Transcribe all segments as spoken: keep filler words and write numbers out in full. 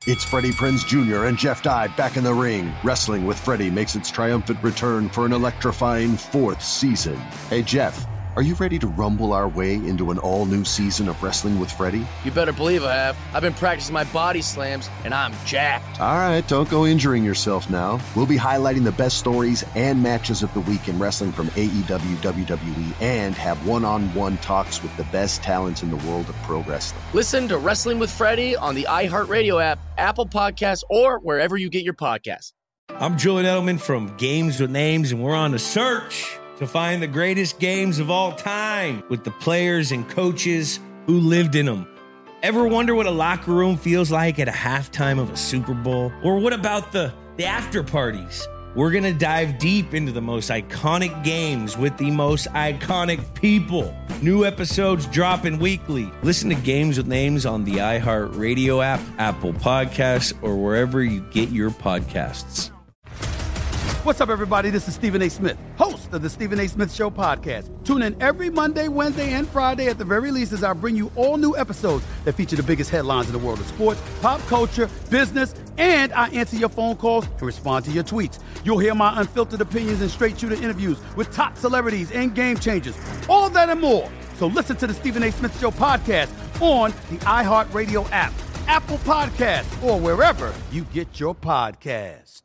It's Freddie Prinze Junior and Jeff Dye back in the ring. Wrestling with Freddie makes its triumphant return for an electrifying fourth season. Hey, Jeff, are you ready to rumble our way into an all-new season of Wrestling with Freddie? You better believe I have. I've been practicing my body slams, and I'm jacked. All right, don't go injuring yourself now. We'll be highlighting the best stories and matches of the week in wrestling from A E W, W W E, and have one-on-one talks with the best talents in the world of pro wrestling. Listen to Wrestling with Freddie on the iHeartRadio app, Apple Podcasts, or wherever you get your podcasts. I'm Julian Edelman from Games with Names, and we're on a search to find the greatest games of all time with the players and coaches who lived in them. Ever wonder what a locker room feels like at a halftime of a Super Bowl? Or what about the, the after parties? We're going to dive deep into the most iconic games with the most iconic people. New episodes dropping weekly. Listen to Games with Names on the iHeartRadio app, Apple Podcasts, or wherever you get your podcasts. What's up, everybody? This is Stephen A. Smith, host of the Stephen A. Smith Show podcast. Tune in every Monday, Wednesday, and Friday at the very least as I bring you all new episodes that feature the biggest headlines in the world of sports, pop culture, business, and I answer your phone calls and respond to your tweets. You'll hear my unfiltered opinions and straight-shooter interviews with top celebrities and game changers. All that and more. So listen to the Stephen A. Smith Show podcast on the iHeartRadio app, Apple Podcasts, or wherever you get your podcast.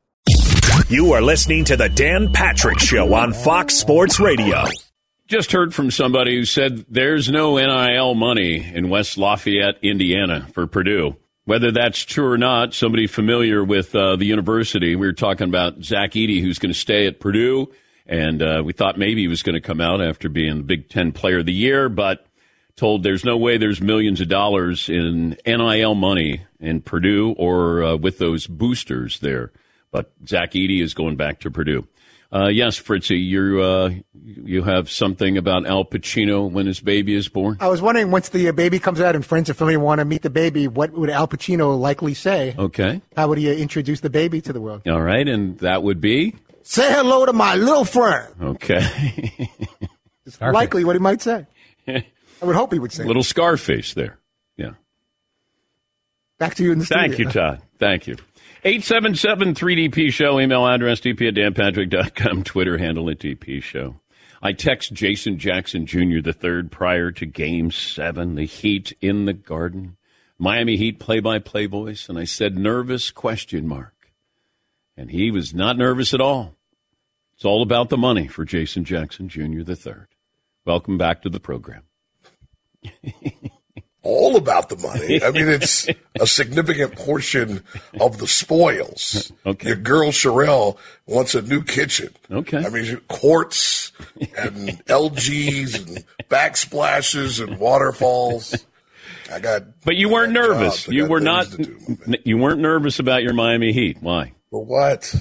You are listening to the Dan Patrick Show on Fox Sports Radio. Just heard from somebody who said there's no N I L money in West Lafayette, Indiana for Purdue. Whether that's true or not, somebody familiar with uh, the university, we were talking about Zach Edey, who's going to stay at Purdue, and uh, we thought maybe he was going to come out after being the Big Ten Player of the Year, but told there's no way there's millions of dollars in N I L money in Purdue or uh, with those boosters there. But Zach Edey is going back to Purdue. Uh, yes, Fritzy, you uh, you have something about Al Pacino when his baby is born? I was wondering, once the baby comes out and friends and family want to meet the baby, what would Al Pacino likely say? Okay. How would he introduce the baby to the world? All right, and that would be? Say hello to my little friend. Okay. It's likely what he might say. I would hope he would say. Little Scarface there. Yeah. Back to you in the studio. Thank you, Todd. Thank you. eight seven seven three D P show, email address d p at dan patrick dot com, Twitter handle at D P show. I text Jason Jackson Junior the third prior to Game seven, the Heat in the Garden. Miami Heat play-by-play voice, and I said nervous question mark. And he was not nervous at all. It's all about the money for Jason Jackson Junior the third. Welcome back to the program. All about the money. I mean, it's a significant portion of the spoils. Okay. Your girl Sherelle wants a new kitchen. Okay. I mean, quartz and L Gs and backsplashes and waterfalls. I got. But you weren't nervous. Jobs. You were not. Do, you weren't nervous about your Miami Heat. Why? For what?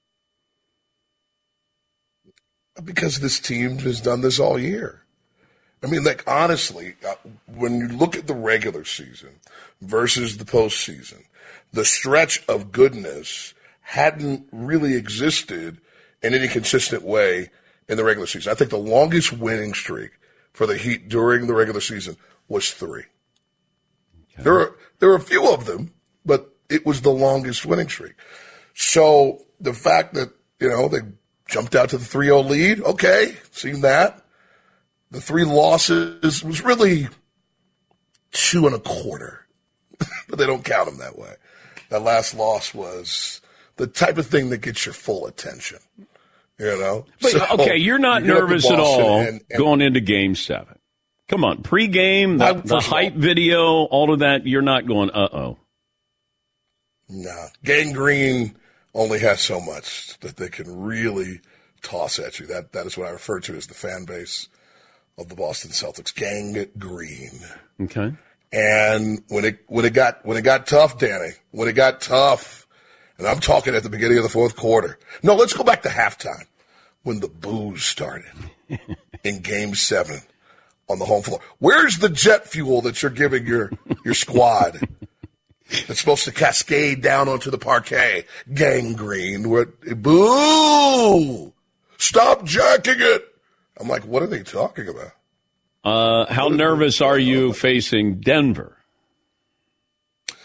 Because this team has done this all year. I mean, like, honestly, uh, when you look at the regular season versus the postseason, the stretch of goodness hadn't really existed in any consistent way in the regular season. I think the longest winning streak for the Heat during the regular season was three. Okay. There are, there are a few of them, but it was the longest winning streak. So the fact that, you know, they jumped out to the three oh lead, okay, seen that. The three losses was really two and a quarter, but they don't count them that way. That last loss was the type of thing that gets your full attention, you know? But, so, okay, you're not you nervous at all and, and, going into Game seven. Come on, pregame, the, the hype all, video, all of that, you're not going, uh-oh. Nah. Gang Green only has so much that they can really toss at you. That That is what I refer to as the fan base of the Boston Celtics. Gang Green. Okay. And when it when it got when it got tough, Danny, when it got tough, and I'm talking at the beginning of the fourth quarter. No, let's go back to halftime when the boos started in Game Seven on the home floor. Where's the jet fuel that you're giving your your squad that's supposed to cascade down onto the parquet? Gang Green. Where, boo! Stop jacking it. I'm like, what are they talking about? Uh, how nervous are you facing Denver?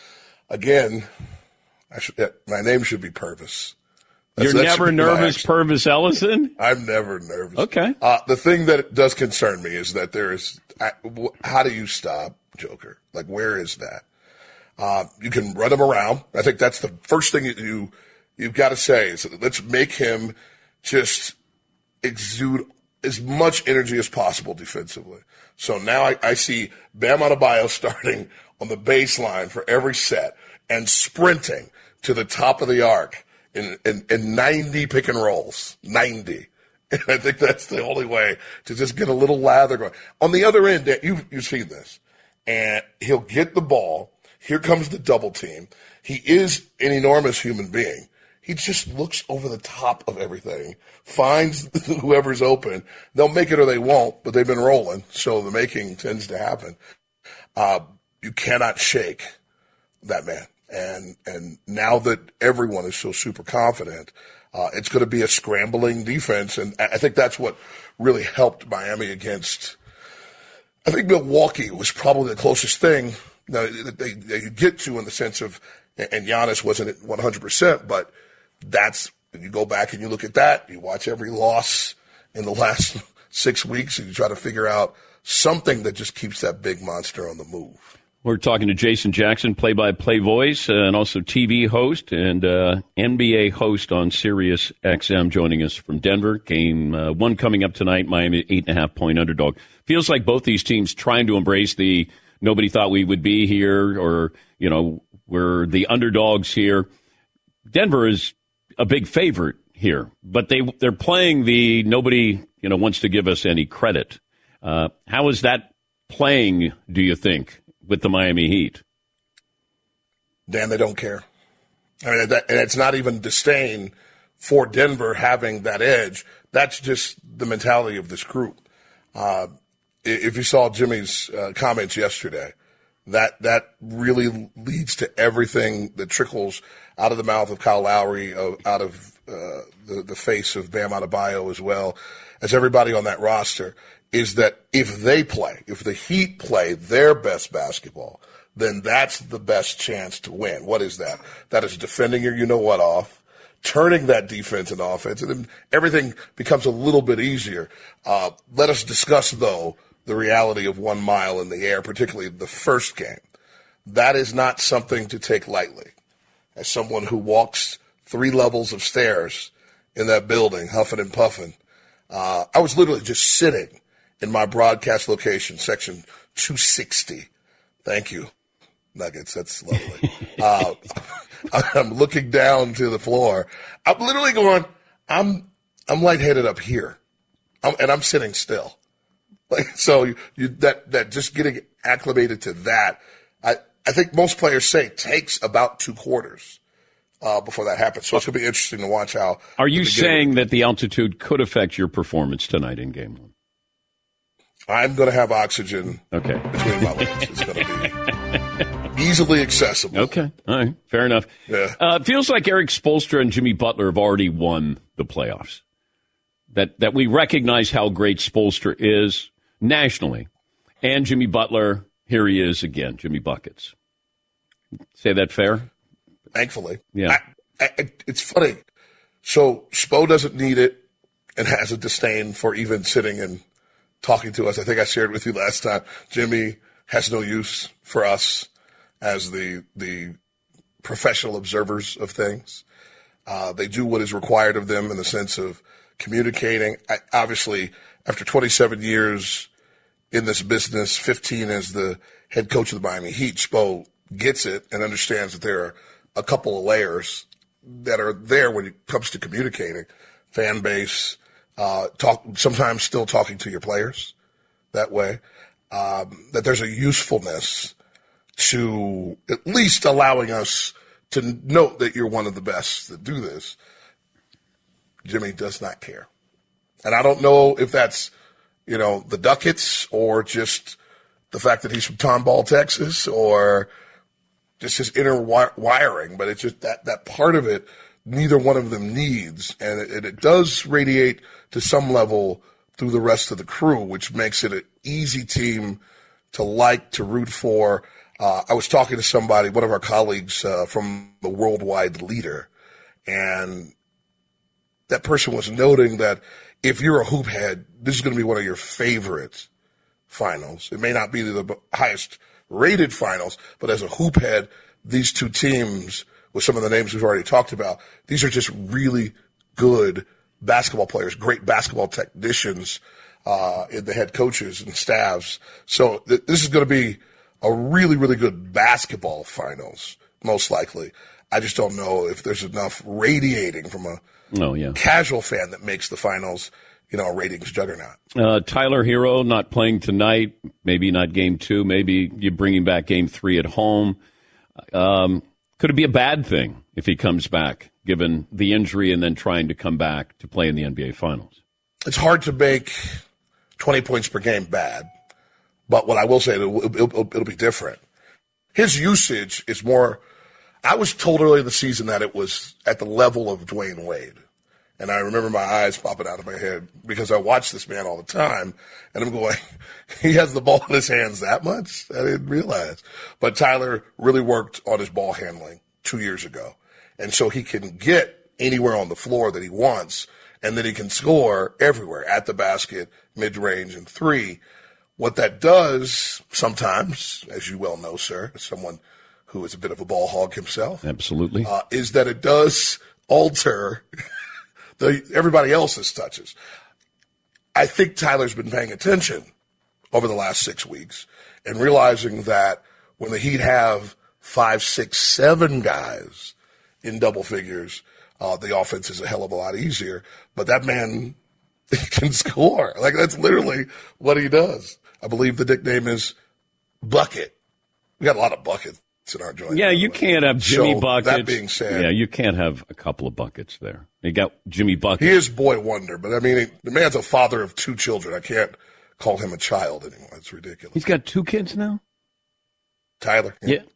again, I should, my name should be Purvis. That's, You're never nervous, Purvis Ellison? I'm never nervous. Okay. Uh, the thing that does concern me is that there is, I, how do you stop Joker? Like, where is that? Uh, you can run him around. I think that's the first thing that you, you've got to say is let's make him just exude as much energy as possible defensively. So now I, I see Bam Adebayo starting on the baseline for every set and sprinting to the top of the arc in, in, in ninety pick and rolls. ninety. And I think that's the only way to just get a little lather going. On the other end, you've, you've seen this. And he'll get the ball. Here comes the double team. He is an enormous human being. He just looks over the top of everything, finds whoever's open. They'll make it or they won't, but they've been rolling, so the making tends to happen. Uh, you cannot shake that man. And and now that everyone is so super confident, uh, it's going to be a scrambling defense. And I think that's what really helped Miami against – I think Milwaukee was probably the closest thing that they, they get to in the sense of – and Giannis wasn't at one hundred percent, but – that's, you go back and you look at that, you watch every loss in the last six weeks and you try to figure out something that just keeps that big monster on the move. We're talking to Jason Jackson, play-by-play voice, uh, and also T V host and uh, N B A host on Sirius X M, joining us from Denver. Game uh, one coming up tonight, Miami eight and a half point underdog. Feels like both these teams trying to embrace the nobody thought we would be here, or, you know, we're the underdogs here. Denver is a big favorite here, but they, they're playing the nobody, you know, wants to give us any credit. Uh, how is that playing, do you think, with the Miami Heat? Dan, they don't care. I mean, that, and it's not even disdain for Denver having that edge. That's just the mentality of this group. Uh, if you saw Jimmy's uh, comments yesterday, that that really leads to everything that trickles out of the mouth of Kyle Lowry, uh, out of uh, the, the face of Bam Adebayo, as well as everybody on that roster, is that if they play, if the Heat play their best basketball, then that's the best chance to win. What is that? That is defending your you-know-what off, turning that defense into offense, and then everything becomes a little bit easier. Uh, let us discuss, though, the reality of one mile in the air, particularly the first game. That is not something to take lightly. As someone who walks three levels of stairs in that building, huffing and puffing, uh, I was literally just sitting in my broadcast location, section two sixty. Thank you, Nuggets. That's lovely. uh, I'm looking down to the floor. I'm literally going, I'm I'm lightheaded up here, I'm, and I'm sitting still. Like, so you, you, that, that just getting acclimated to that, I, I think most players say takes about two quarters, uh, before that happens. So it's going to be interesting to watch how. Are you saying that the altitude could affect your performance tonight in game one? I'm going to have oxygen okay. between my legs. It's going to be easily accessible. Okay. All right. Fair enough. Yeah. Uh, it feels like Eric Spoelstra and Jimmy Butler have already won the playoffs. That, that we recognize how great Spoelstra is nationally. And Jimmy Butler, here he is again, Jimmy Buckets. Say that fair? Thankfully. Yeah. I, I, it's funny. So Spo doesn't need it and has a disdain for even sitting and talking to us. I think I shared with you last time. Jimmy has no use for us as the the professional observers of things. Uh, they do what is required of them in the sense of communicating. I, obviously, after twenty-seven years in this business, fifteen as the head coach of the Miami Heat, Spo gets it and understands that there are a couple of layers that are there when it comes to communicating. Fan base, uh, talk, sometimes still talking to your players that way, um, that there's a usefulness to at least allowing us to note that you're one of the best that do this. Jimmy does not care. And I don't know if that's, you know, the Ducats or just the fact that he's from Tomball, Texas, or just his inner wi- wiring. But it's just that, that part of it, neither one of them needs. And it, it does radiate to some level through the rest of the crew, which makes it an easy team to like, to root for. uh, I was talking to somebody, one of our colleagues uh, from the Worldwide Leader, and that person was noting that if you're a hoop head, this is going to be one of your favorite finals. It may not be the highest rated finals, but as a hoop head, these two teams, with some of the names we've already talked about, these are just really good basketball players, great basketball technicians, uh, in the head coaches and staffs. So th- this is going to be a really, really good basketball finals, most likely. I just don't know if there's enough radiating from a oh, yeah. casual fan that makes the finals, you know, a ratings juggernaut. Uh, Tyler Hero not playing tonight, maybe not game two, maybe you bring him back game three at home. Um, could it be a bad thing if he comes back, given the injury and then trying to come back to play in the N B A Finals? It's hard to make twenty points per game bad, but what I will say, it'll, it'll, it'll be different. His usage is more, I was told earlier in the season that it was at the level of Dwayne Wade. And I remember my eyes popping out of my head because I watch this man all the time, and I'm going, he has the ball in his hands that much? I didn't realize. But Tyler really worked on his ball handling two years ago. And so he can get anywhere on the floor that he wants, and then he can score everywhere, at the basket, mid-range, and three. What that does sometimes, as you well know, sir, as someone who is a bit of a ball hog himself. Absolutely. Uh, is that it does alter the everybody else's touches. I think Tyler's been paying attention over the last six weeks and realizing that when the Heat have five, six, seven guys in double figures, uh, the offense is a hell of a lot easier. But that man can score. Like, that's literally what he does. I believe the nickname is Bucket. We got a lot of buckets in our joint. Yeah, you can't have Jimmy so, Buckets. That being said, yeah, you can't have a couple of buckets there. You got Jimmy Buckets. He is boy wonder, but I mean, he, the man's a father of two children. I can't call him a child anymore. It's ridiculous. He's got two kids now? Tyler. Yeah. yeah.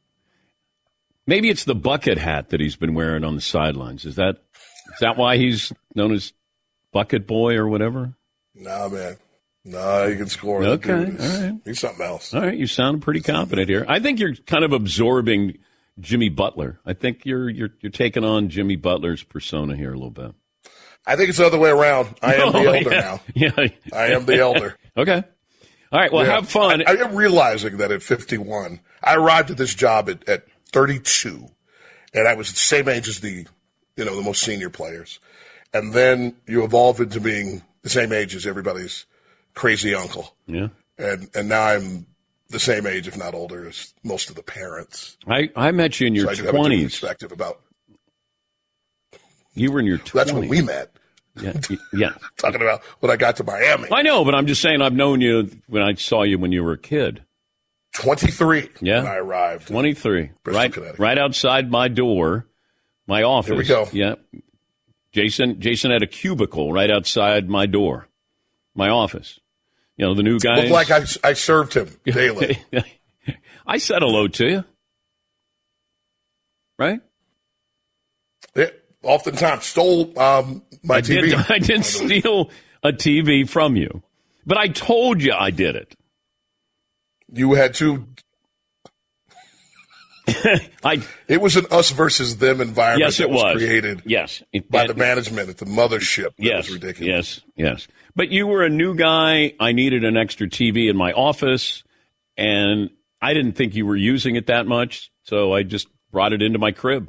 Maybe it's the bucket hat that he's been wearing on the sidelines. Is that is that why he's known as Bucket Boy or whatever? Nah, man. Nah, he can score. Okay, all right. He's something else. All right, you sound pretty confident here. I think you're kind of absorbing Jimmy Butler. I think you're you're you're taking on Jimmy Butler's persona here a little bit. I think it's the other way around. I am oh, the elder yeah. now. Yeah, I am the elder. Okay. All right. Well, yeah. have fun. I, I am realizing that at fifty-one, I arrived at this job at, at thirty-two, and I was the same age as the, you know, the most senior players, and then you evolve into being the same age as everybody's crazy uncle. Yeah. And and now I'm the same age, if not older, as most of the parents. I, I met you in your so twenties. Perspective about you were in your twenties. That's when we met. Yeah. yeah. Talking about when I got to Miami. I know, but I'm just saying I've known you when I saw you when you were a kid. twenty-three yeah. when I arrived. twenty-three. Bristol, right, right outside my door, my office. Here we go. Yeah. Jason Jason had a cubicle right outside my door, my office. You know, the new guys. Looked like I, I served him daily. I said hello to you. Right? Yeah, oftentimes stole um, my I T V. Did, I didn't steal a T V from you, but I told you I did it. You had to. I, it was an us versus them environment yes, it that was, was created yes. It, by that, the management at the mothership. That yes, was ridiculous. Yes, yes. But you were a new guy. I needed an extra T V in my office, and I didn't think you were using it that much, so I just brought it into my crib.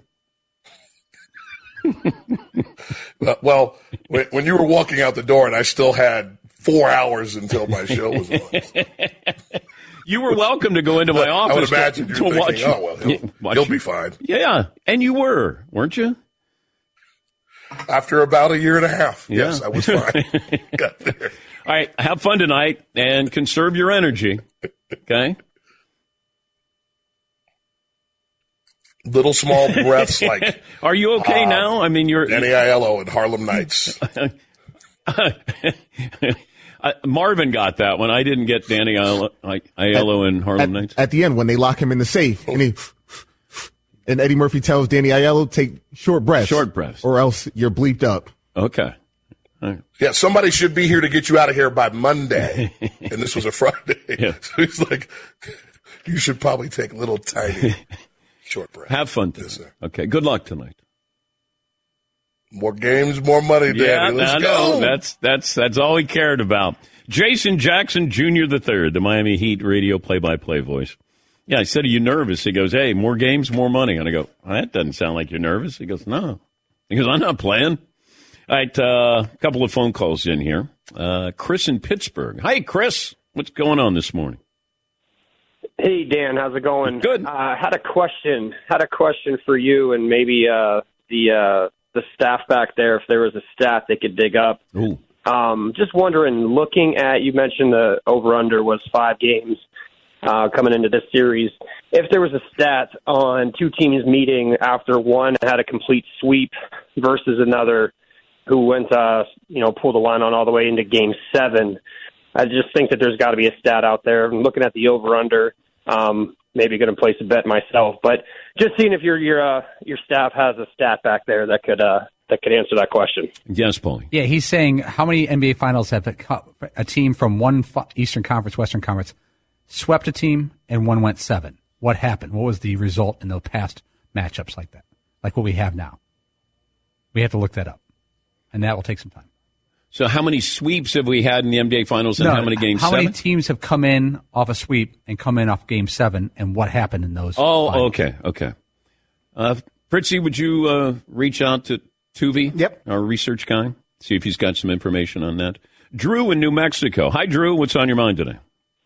Well, when, when you were walking out the door and I still had four hours until my show was on. You were welcome to go into my office. I would imagine to, you're to thinking, watch, oh, well, he'll, watch he'll be fine. Yeah, and you were, weren't you? After about a year and a half, yeah. yes, I was fine. Got there. All right, have fun tonight and conserve your energy, okay? Little small breaths like... Are you okay uh, now? I mean, you're... Danny Aiello and Harlem Nights. Uh, Marvin got that one. I didn't get Danny Aiello, Aiello and Harlem at, Nights. At the end, when they lock him in the safe, and he, and Eddie Murphy tells Danny Aiello, take short breaths. Short breaths. Or else you're bleeped up. Okay. Right. Yeah, somebody should be here to get you out of here by Monday. And this was a Friday. Yeah. So he's like, you should probably take a little tiny short break. Have fun. Yes, sir. Okay. Good luck tonight. More games, more money, Danny. Yeah, Let's I go. know. That's that's that's all he cared about. Jason Jackson Junior the third, the Miami Heat radio play-by-play voice. Yeah, I said, are you nervous? He goes, hey, more games, more money. And I go, well, that doesn't sound like you're nervous. He goes, no. He goes, I'm not playing. All right, a uh, couple of phone calls in here. Uh, Chris in Pittsburgh. Hi, Chris. What's going on this morning? Hey, Dan. How's it going? Good. I uh, had a question. Had a question for you and maybe uh, the uh, the staff back there, if there was a stat they could dig up. Ooh. Um, just wondering, looking at, you mentioned the over-under was five games uh, coming into this series. If there was a stat on two teams meeting after one had a complete sweep versus another who went, uh, you know, pulled the line on all the way into game seven, I just think that there's got to be a stat out there. I'm looking at the over-under, um, maybe going to place a bet myself, but just seeing if your your uh, your staff has a stat back there that could uh, that could answer that question. Yes, Paulie. Yeah, he's saying how many N B A Finals have a team from one Eastern Conference, Western Conference swept a team and one went seven? What happened? What was the result in the past matchups like that, like what we have now? We have to look that up, and that will take some time. So how many sweeps have we had in the N B A Finals and no, how many games? How seven? many teams have come in off a sweep and come in off game seven, and what happened in those? Oh, finals? okay, okay. Uh, Fritzy, would you uh, reach out to Tuvi, yep. our research guy, see if he's got some information on that? Drew in New Mexico. Hi, Drew. What's on your mind today?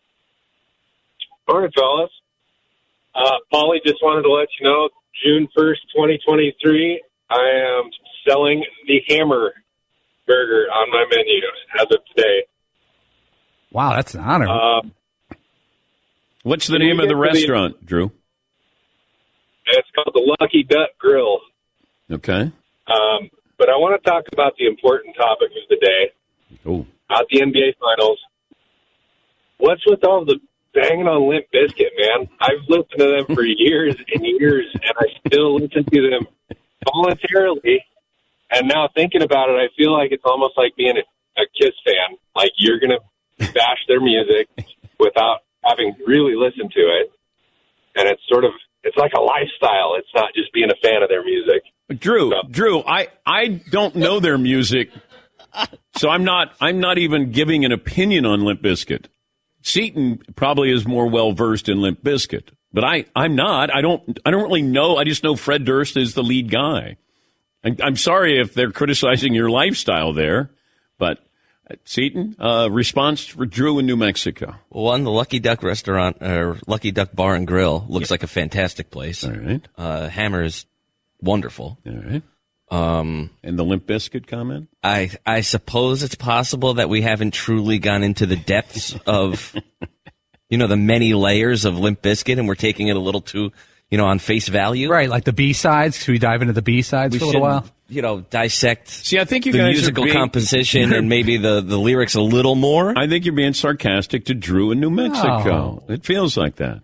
Morning, fellas. Uh, Paulie, just wanted to let you know, June first, twenty twenty-three, I am selling the Hammer Burger on my menu as of today. Wow, that's an honor. Um, What's the name of the restaurant, the, Drew? It's called the Lucky Duck Grill. Okay. Um, but I want to talk about the important topic of the day. Oh. About the N B A Finals. What's with all the banging on Limp Bizkit, man? I've listened to them for years and years, and I still listen to them voluntarily. And now thinking about it, I feel like it's almost like being a, a Kiss fan. Like you're going to bash their music without having really listened to it. And it's sort of, it's like a lifestyle. It's not just being a fan of their music. Drew, so. Drew, I, I don't know their music, so I'm not I'm not even giving an opinion on Limp Bizkit. Seton probably is more well versed in Limp Bizkit, but I, I'm not. I don't I don't really know. I just know Fred Durst is the lead guy. I'm sorry if they're criticizing your lifestyle there, but Seton, uh, response for Drew in New Mexico. One, the Lucky Duck restaurant, or Lucky Duck Bar and Grill, looks yeah. like a fantastic place. All right. Uh, Hammer is wonderful. All right. Um, and the Limp Bizkit comment? I I suppose it's possible that we haven't truly gone into the depths of, you know, the many layers of Limp Bizkit, and we're taking it a little too... You know, on face value. Right, like the B-sides. Should we dive into the B-sides we for a little while? You know, dissect See, I think you the guys musical are being, composition and maybe the, the lyrics a little more. I think you're being sarcastic to Drew in New Mexico. Oh. It feels like that.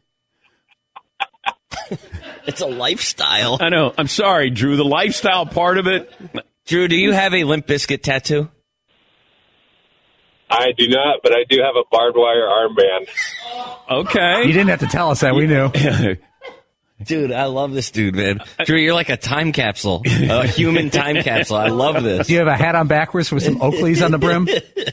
It's a lifestyle. I know. I'm sorry, Drew. The lifestyle part of it. Drew, do you have a Limp Bizkit tattoo? I do not, but I do have a barbed wire armband. Okay. You didn't have to tell us that. We knew. Dude, I love this dude, man. Drew, you're like a time capsule, a human time capsule. I love this. Do you have a hat on backwards with some Oakleys on the brim?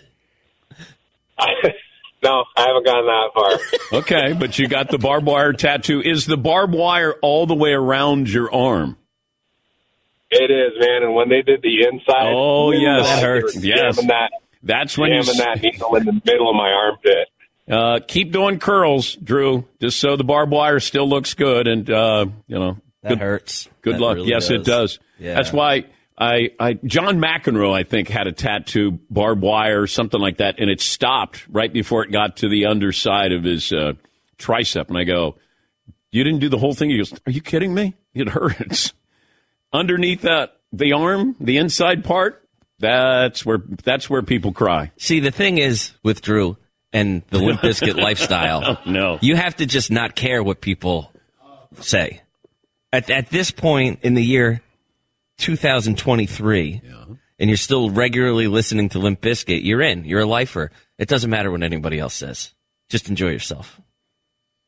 No, I haven't gone that far. Okay, but you got the barbed wire tattoo. Is the barbed wire all the way around your arm? It is, man. And when they did the inside, oh yes, that hurts. Yes, that, that's when jamming you that needle in the middle of my armpit. Uh, keep doing curls, Drew, just so the barbed wire still looks good. And, uh, you know. That good, hurts. Good that luck. Really yes, does. it does. Yeah. That's why I, I, John McEnroe, I think, had a tattoo, barbed wire, something like that, and it stopped right before it got to the underside of his uh, tricep. And I go, you didn't do the whole thing? He goes, are you kidding me? It hurts. Underneath that, the arm, the inside part, that's where, that's where people cry. See, the thing is with Drew, and the Limp Bizkit lifestyle. Oh, no. You have to just not care what people say. At at this point in the year two thousand twenty-three, yeah. and you're still regularly listening to Limp Bizkit, you're in. You're a lifer. It doesn't matter what anybody else says. Just enjoy yourself.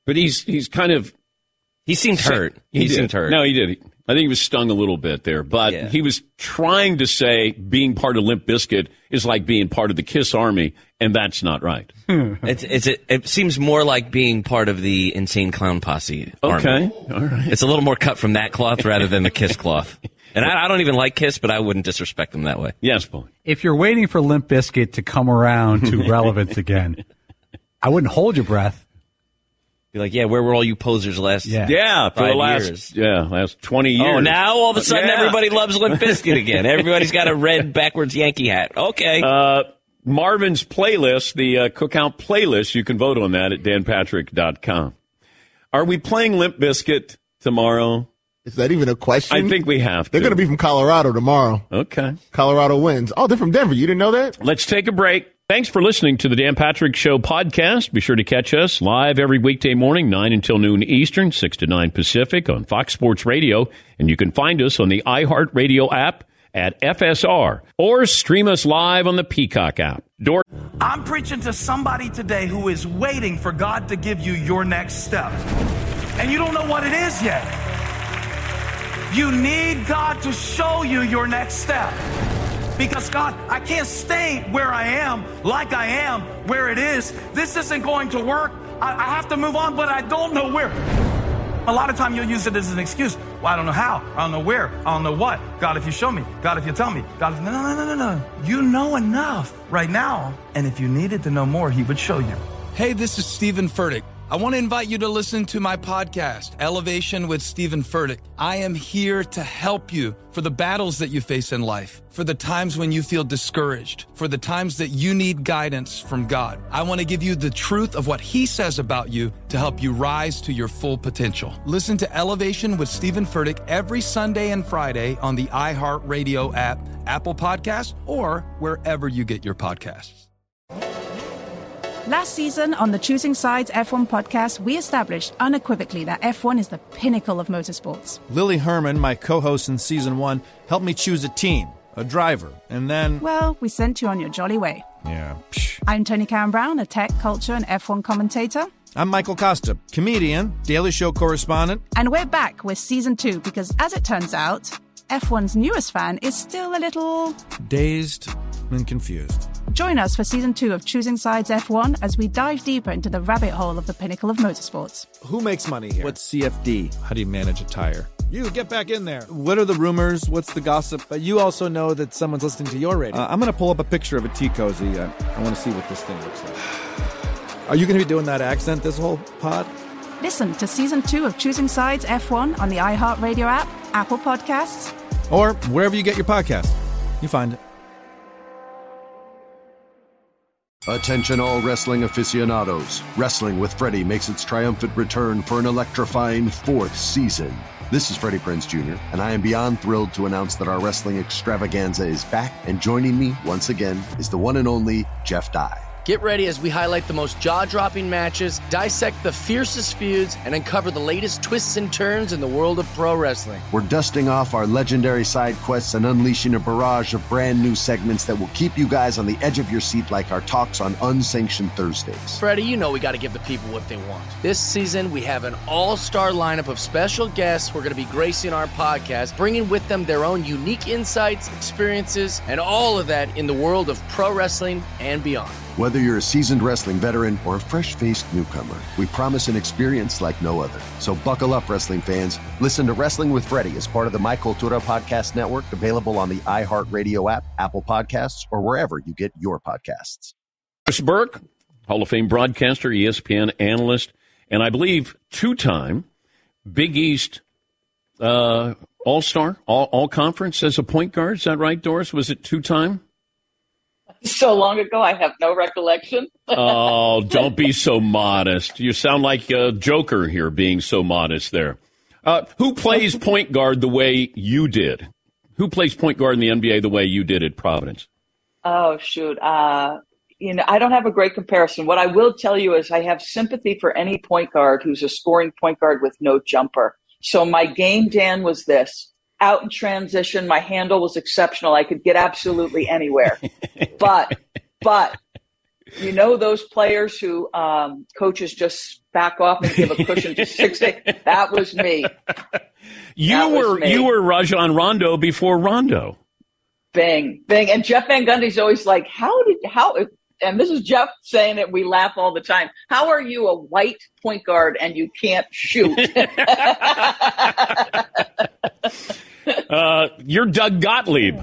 But he's he's kind of he seemed hurt. He, he did. seemed hurt. No, he did. I think he was stung a little bit there, but Yeah. he was trying to say being part of Limp Bizkit is like being part of the Kiss Army, and that's not right. It's, it's it, it seems more like being part of the Insane Clown Posse. Okay, army. all right. It's a little more cut from that cloth rather than the Kiss cloth. And I, I don't even like Kiss, but I wouldn't disrespect them that way. Yes, Paul. If you're waiting for Limp Bizkit to come around to relevance again, I wouldn't hold your breath. Be like, yeah, where were all you posers last? Yeah, Yeah, for five the last years? yeah last twenty years. Oh, now all of a sudden Yeah. everybody loves Limp Bizkit again. Everybody's got a red backwards Yankee hat. Okay. Uh, Marvin's playlist, the uh, Cookout playlist, you can vote on that at dan patrick dot com. Are we playing Limp Bizkit tomorrow? Is that even a question? I think we have to. They're going to be from Colorado tomorrow. Okay. Colorado wins. Oh, they're from Denver. You didn't know that? Let's take a break. Thanks for listening to the Dan Patrick Show podcast. Be sure to catch us live every weekday morning, nine until noon Eastern, six to nine Pacific on Fox Sports Radio. And you can find us on the iHeartRadio app at F S R or stream us live on the Peacock app. Door- I'm preaching to somebody today who is waiting for God to give you your next step. And you don't know what it is yet. You need God to show you your next step. Because, God, I can't stay where I am, like I am, where it is. This isn't going to work. I, I have to move on, but I don't know where. A lot of time you'll use it as an excuse. Well, I don't know how. I don't know where. I don't know what. God, if you show me. God, if you tell me. God, if... No, no, no, no, no. You know enough right now. And if you needed to know more, he would show you. Hey, this is Stephen Furtick. I want to invite you to listen to my podcast, Elevation with Stephen Furtick. I am here to help you for the battles that you face in life, for the times when you feel discouraged, for the times that you need guidance from God. I want to give you the truth of what he says about you to help you rise to your full potential. Listen to Elevation with Stephen Furtick every Sunday and Friday on the iHeartRadio app, Apple Podcasts, or wherever you get your podcasts. Last season on the Choosing Sides F one podcast, we established unequivocally that F one is the pinnacle of motorsports. Lily Herman, my co-host in season one, helped me choose a team, a driver, and then... Well, we sent you on your jolly way. Yeah. Psh. I'm Tony Karen Brown, a tech, culture, and F one commentator. I'm Michael Costa, comedian, Daily Show correspondent. And we're back with season two because, as it turns out, F one's newest fan is still a little... dazed and confused. Join us for season two of Choosing Sides F one as we dive deeper into the rabbit hole of the pinnacle of motorsports. Who makes money here? What's C F D? How do you manage a tire? You, get back in there. What are the rumors? What's the gossip? But you also know that someone's listening to your radio. Uh, I'm going to pull up a picture of a tea cozy. I, I want to see what this thing looks like. Are you going to be doing that accent this whole pod? Listen to season two of Choosing Sides F one on the iHeartRadio app, Apple Podcasts, or wherever you get your podcast. You find it. Attention all wrestling aficionados. Wrestling with Freddie makes its triumphant return for an electrifying fourth season. This is Freddie Prinze Junior, and I am beyond thrilled to announce that our wrestling extravaganza is back, and joining me once again is the one and only Jeff Dye. Get ready as we highlight the most jaw-dropping matches, dissect the fiercest feuds, and uncover the latest twists and turns in the world of pro wrestling. We're dusting off our legendary side quests and unleashing a barrage of brand new segments that will keep you guys on the edge of your seat like our talks on Unsanctioned Thursdays. Freddie, you know we got to give the people what they want. This season, we have an all-star lineup of special guests who are going to be gracing our podcast, bringing with them their own unique insights, experiences, and all of that in the world of pro wrestling and beyond. Whether you're a seasoned wrestling veteran or a fresh-faced newcomer, we promise an experience like no other. So buckle up, wrestling fans. Listen to Wrestling with Freddie as part of the My Cultura Podcast Network, available on the iHeartRadio app, Apple Podcasts, or wherever you get your podcasts. Chris Burke, Hall of Fame broadcaster, E S P N analyst, and I believe two-time Big East uh, All-Star, all, all conference as a point guard. Is that right, Doris? Was it two-time? So long ago, I have no recollection. Oh, don't be so modest. You sound like a Joker here being so modest there. Uh, who plays point guard the way you did? Who plays point guard in the N B A the way you did at Providence? Oh, shoot. Uh, you know, I don't have a great comparison. What I will tell you is I have sympathy for any point guard who's a scoring point guard with no jumper. So my game, Dan, was this. Out in transition, my handle was exceptional. I could get absolutely anywhere. But, but You know those players who um, coaches just back off and give a cushion to six days? That was me. You that were me. you were Rajon Rondo before Rondo. Bang, bang. And Jeff Van Gundy's always like, how did, how, and this is Jeff saying it, we laugh all the time. How are you a white point guard and you can't shoot? uh, you're Doug Gottlieb.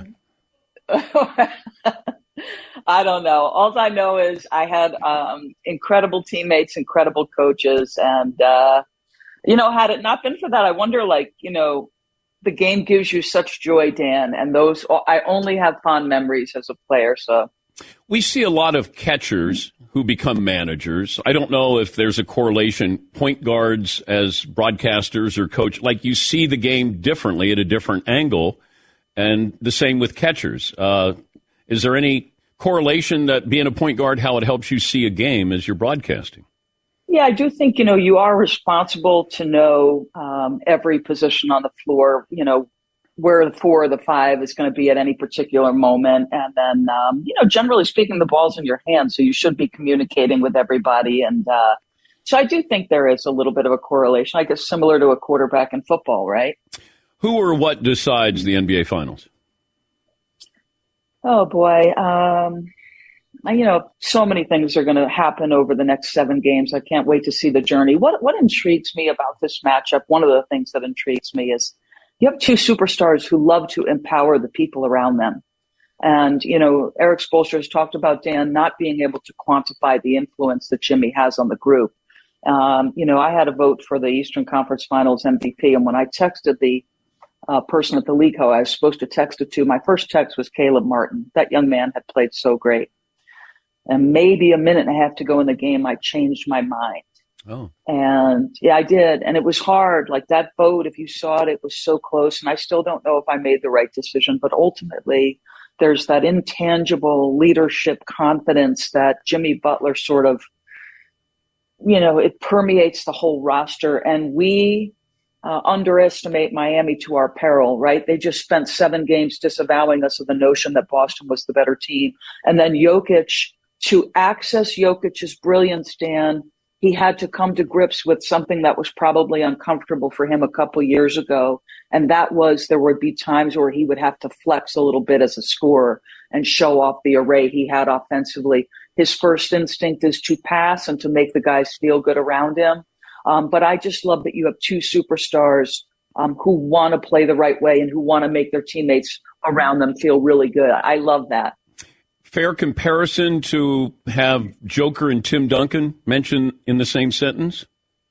I don't know. All I know is I had um, incredible teammates, incredible coaches. And, uh, you know, had it not been for that, I wonder, like, you know, the game gives you such joy, Dan. And those, I only have fond memories as a player. So we see a lot of catchers who become managers. I don't know if there's a correlation, point guards as broadcasters or coach, like you see the game differently at a different angle. And the same with catchers. Uh, is there any correlation that being a point guard, how it helps you see a game as you're broadcasting? Yeah, I do think, you know, you are responsible to know um, every position on the floor, you know, where the four or the five is going to be at any particular moment. And then, um, you know, generally speaking, the ball's in your hands, so you should be communicating with everybody. And uh, so I do think there is a little bit of a correlation, I guess, similar to a quarterback in football, right? Who or what decides the N B A Finals? Oh, boy. Um, you know, so many things are going to happen over the next seven games. I can't wait to see the journey. What what intrigues me about this matchup, one of the things that intrigues me is you have two superstars who love to empower the people around them. And, you know, Eric Spoelstra has talked about, Dan, not being able to quantify the influence that Jimmy has on the group. Um, you know, I had a vote for the Eastern Conference Finals M V P, and when I texted the uh, person at the league who I was supposed to text it to, my first text was Caleb Martin. That young man had played so great. And maybe a minute and a half to go in the game, I changed my mind. Oh. And yeah, I did. And it was hard. Like that vote, if you saw it, it was so close. And I still don't know if I made the right decision. But ultimately, there's that intangible leadership confidence that Jimmy Butler sort of, you know, it permeates the whole roster. And we uh, underestimate Miami to our peril, right? They just spent seven games disavowing us of the notion that Boston was the better team. And then Jokic, to access Jokic's brilliance, Dan, he had to come to grips with something that was probably uncomfortable for him a couple years ago. And that was there would be times where he would have to flex a little bit as a scorer and show off the array he had offensively. His first instinct is to pass and to make the guys feel good around him. Um, but I just love that you have two superstars um, who want to play the right way and who want to make their teammates around them feel really good. I love that. Fair comparison to have Joker and Tim Duncan mentioned in the same sentence?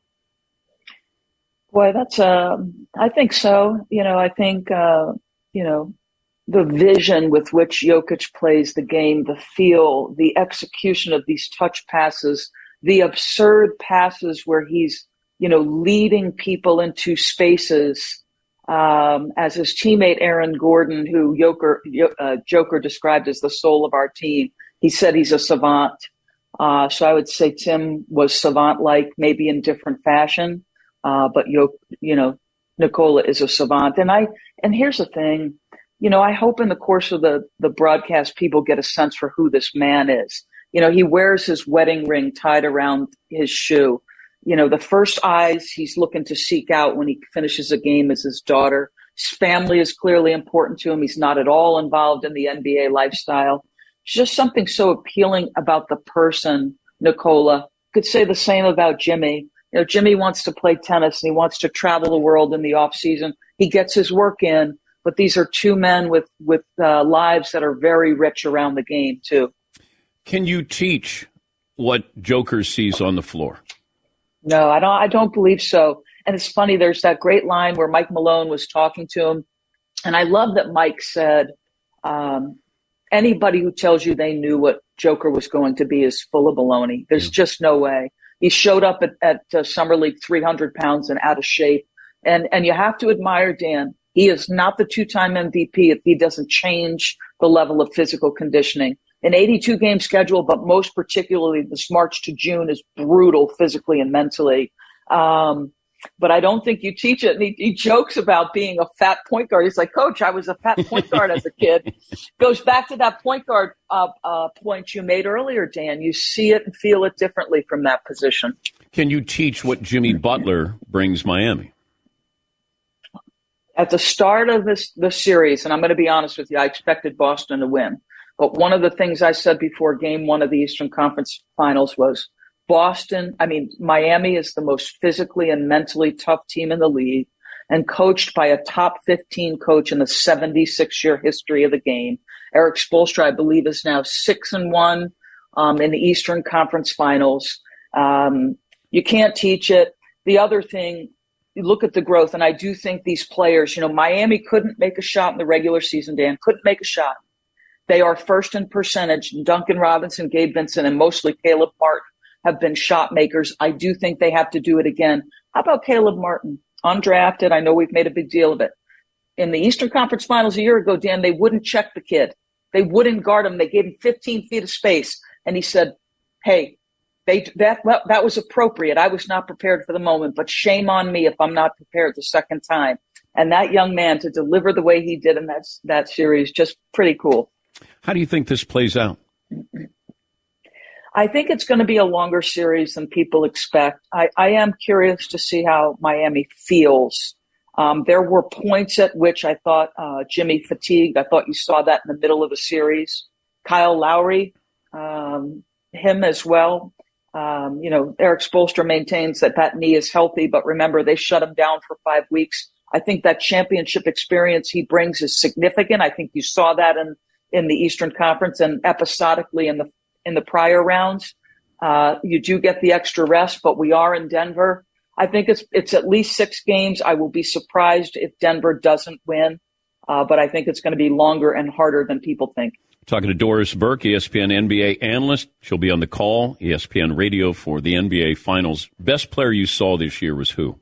Boy, that's, uh, I think so. You know, I think, uh, you know, the vision with which Jokic plays the game, the feel, the execution of these touch passes, the absurd passes where he's, you know, leading people into spaces. Um, as his teammate Aaron Gordon, who Joker, uh, Joker described as the soul of our team, he said he's a savant. Uh, so I would say Tim was savant-like, maybe in different fashion, uh, but you, you know, Nikola is a savant. And I, and here's the thing, you know, I hope in the course of the the broadcast, people get a sense for who this man is. You know, he wears his wedding ring tied around his shoe. You know, the first eyes he's looking to seek out when he finishes a game is his daughter. His family is clearly important to him. He's not at all involved in the N B A lifestyle. It's just something so appealing about the person, Nikola. Could say the same about Jimmy. You know, Jimmy wants to play tennis and he wants to travel the world in the off season. He gets his work in, but these are two men with, with uh, lives that are very rich around the game too. Can you teach what Joker sees on the floor? No, I don't, I don't believe so. And it's funny, there's that great line where Mike Malone was talking to him. And I love that Mike said, um, anybody who tells you they knew what Joker was going to be is full of baloney. There's just no way. He showed up at, at uh, Summer League three hundred pounds and out of shape. And, and you have to admire Dan. He is not the two-time M V P if he doesn't change the level of physical conditioning. An eighty-two game schedule, but most particularly this March to June is brutal physically and mentally. Um, but I don't think you teach it. And he, he jokes about being a fat point guard. He's like, Coach, I was a fat point guard as a kid. Goes back to that point guard uh, uh, point you made earlier, Dan. You see it and feel it differently from that position. Can you teach what Jimmy Butler brings Miami? At the start of this, this series, and I'm going to be honest with you, I expected Boston to win. But one of the things I said before game one of the Eastern Conference Finals was Boston, I mean, Miami is the most physically and mentally tough team in the league and coached by a top fifteen coach in the seventy-six year history of the game. Eric Spoelstra, I believe, is now six and one um, in the Eastern Conference Finals. Um, you can't teach it. The other thing, you look at the growth, and I do think these players, you know, Miami couldn't make a shot in the regular season, Dan, couldn't make a shot. They are first in percentage. Duncan Robinson, Gabe Vincent, and mostly Caleb Martin have been shot makers. I do think they have to do it again. How about Caleb Martin? Undrafted. I know we've made a big deal of it. In the Eastern Conference Finals a year ago, Dan, they wouldn't check the kid. They wouldn't guard him. They gave him fifteen feet of space. And he said, hey, they, that, well, that was appropriate. I was not prepared for the moment, but shame on me if I'm not prepared the second time. And that young man to deliver the way he did in that, that series, just pretty cool. How do you think this plays out? I think it's going to be a longer series than people expect. I, I am curious to see how Miami feels. Um, there were points at which I thought uh, Jimmy fatigued. I thought you saw that in the middle of the series. Kyle Lowry, um, him as well. Um, you know, Eric Spoelstra maintains that that knee is healthy, but remember, they shut him down for five weeks. I think that championship experience he brings is significant. I think you saw that in, in the Eastern Conference and episodically in the in the prior rounds. Uh, you do get the extra rest, but we are in Denver. I think it's it's at least six games. I will be surprised if Denver doesn't win, uh, but I think it's going to be longer and harder than people think. Talking to Doris Burke, E S P N N B A analyst. She'll be on the call, E S P N Radio for the N B A Finals. Best player you saw this year was who?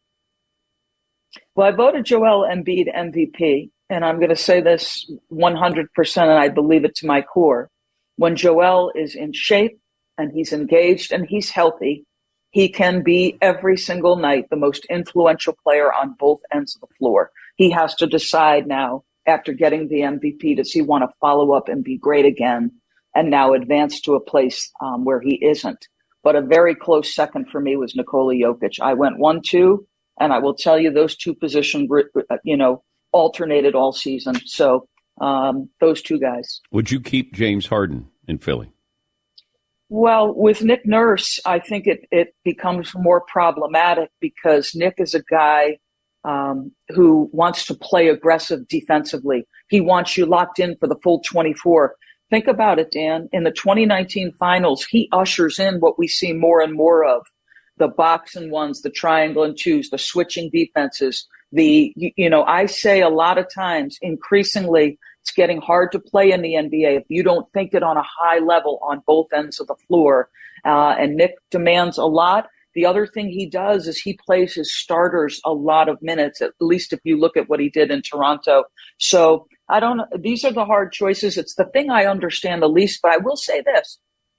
Well, I voted Joel Embiid M V P, and I'm going to say this one hundred percent, and I believe it to my core. When Joel is in shape and he's engaged and he's healthy, he can be every single night the most influential player on both ends of the floor. He has to decide now, after getting the M V P, does he want to follow up and be great again and now advance to a place um, where he isn't? But a very close second for me was Nikola Jokic. I went one two, and I will tell you those two positions, you know, alternated all season. So um, those two guys. Would you keep James Harden in Philly? Well, with Nick Nurse, I think it, it becomes more problematic because Nick is a guy um, who wants to play aggressive defensively. He wants you locked in for the full twenty-four. Think about it, Dan. In the twenty nineteen finals, he ushers in what we see more and more of. The box and ones, the triangle and twos, the switching defenses. The, you, you know, I say a lot of times, increasingly, it's getting hard to play in the N B A if you don't think it on a high level on both ends of the floor. Uh, and Nick demands a lot. The other thing he does is he plays his starters a lot of minutes, at least if you look at what he did in Toronto. So I don't, these are the hard choices. It's the thing I understand the least, but I will say this.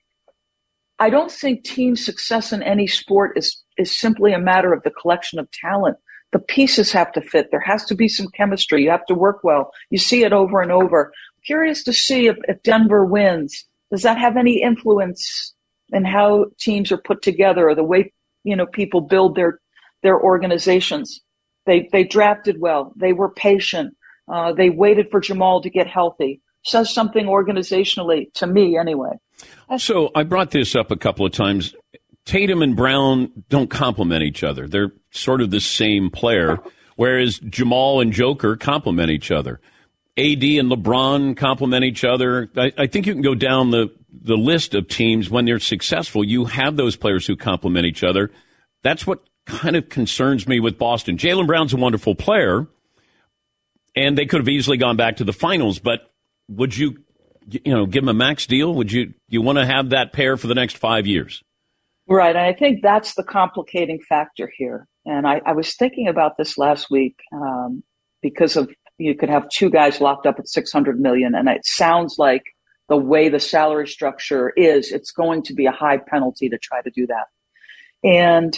I don't think team success in any sport is, is simply a matter of the collection of talent. The pieces have to fit. There has to be some chemistry. You have to work well. You see it over and over. Curious to see if, if Denver wins. Does that have any influence in how teams are put together or the way, you know, people build their their organizations? They they drafted well. They were patient. Uh, they waited for Jamal to get healthy. Says something organizationally to me, anyway. Also, I brought this up a couple of times. Tatum and Brown don't complement each other. They're sort of the same player, whereas Jamal and Joker complement each other. A D and LeBron complement each other. I, I think you can go down the, the list of teams when they're successful. You have those players who complement each other. That's what kind of concerns me with Boston. Jaylen Brown's a wonderful player, and they could have easily gone back to the finals, but would you, you know, give him a max deal? Would you, you want to have that pair for the next five years? Right. And I think that's the complicating factor here. And I, I was thinking about this last week um, because of you could have two guys locked up at six hundred million dollars. And it sounds like the way the salary structure is, it's going to be a high penalty to try to do that. And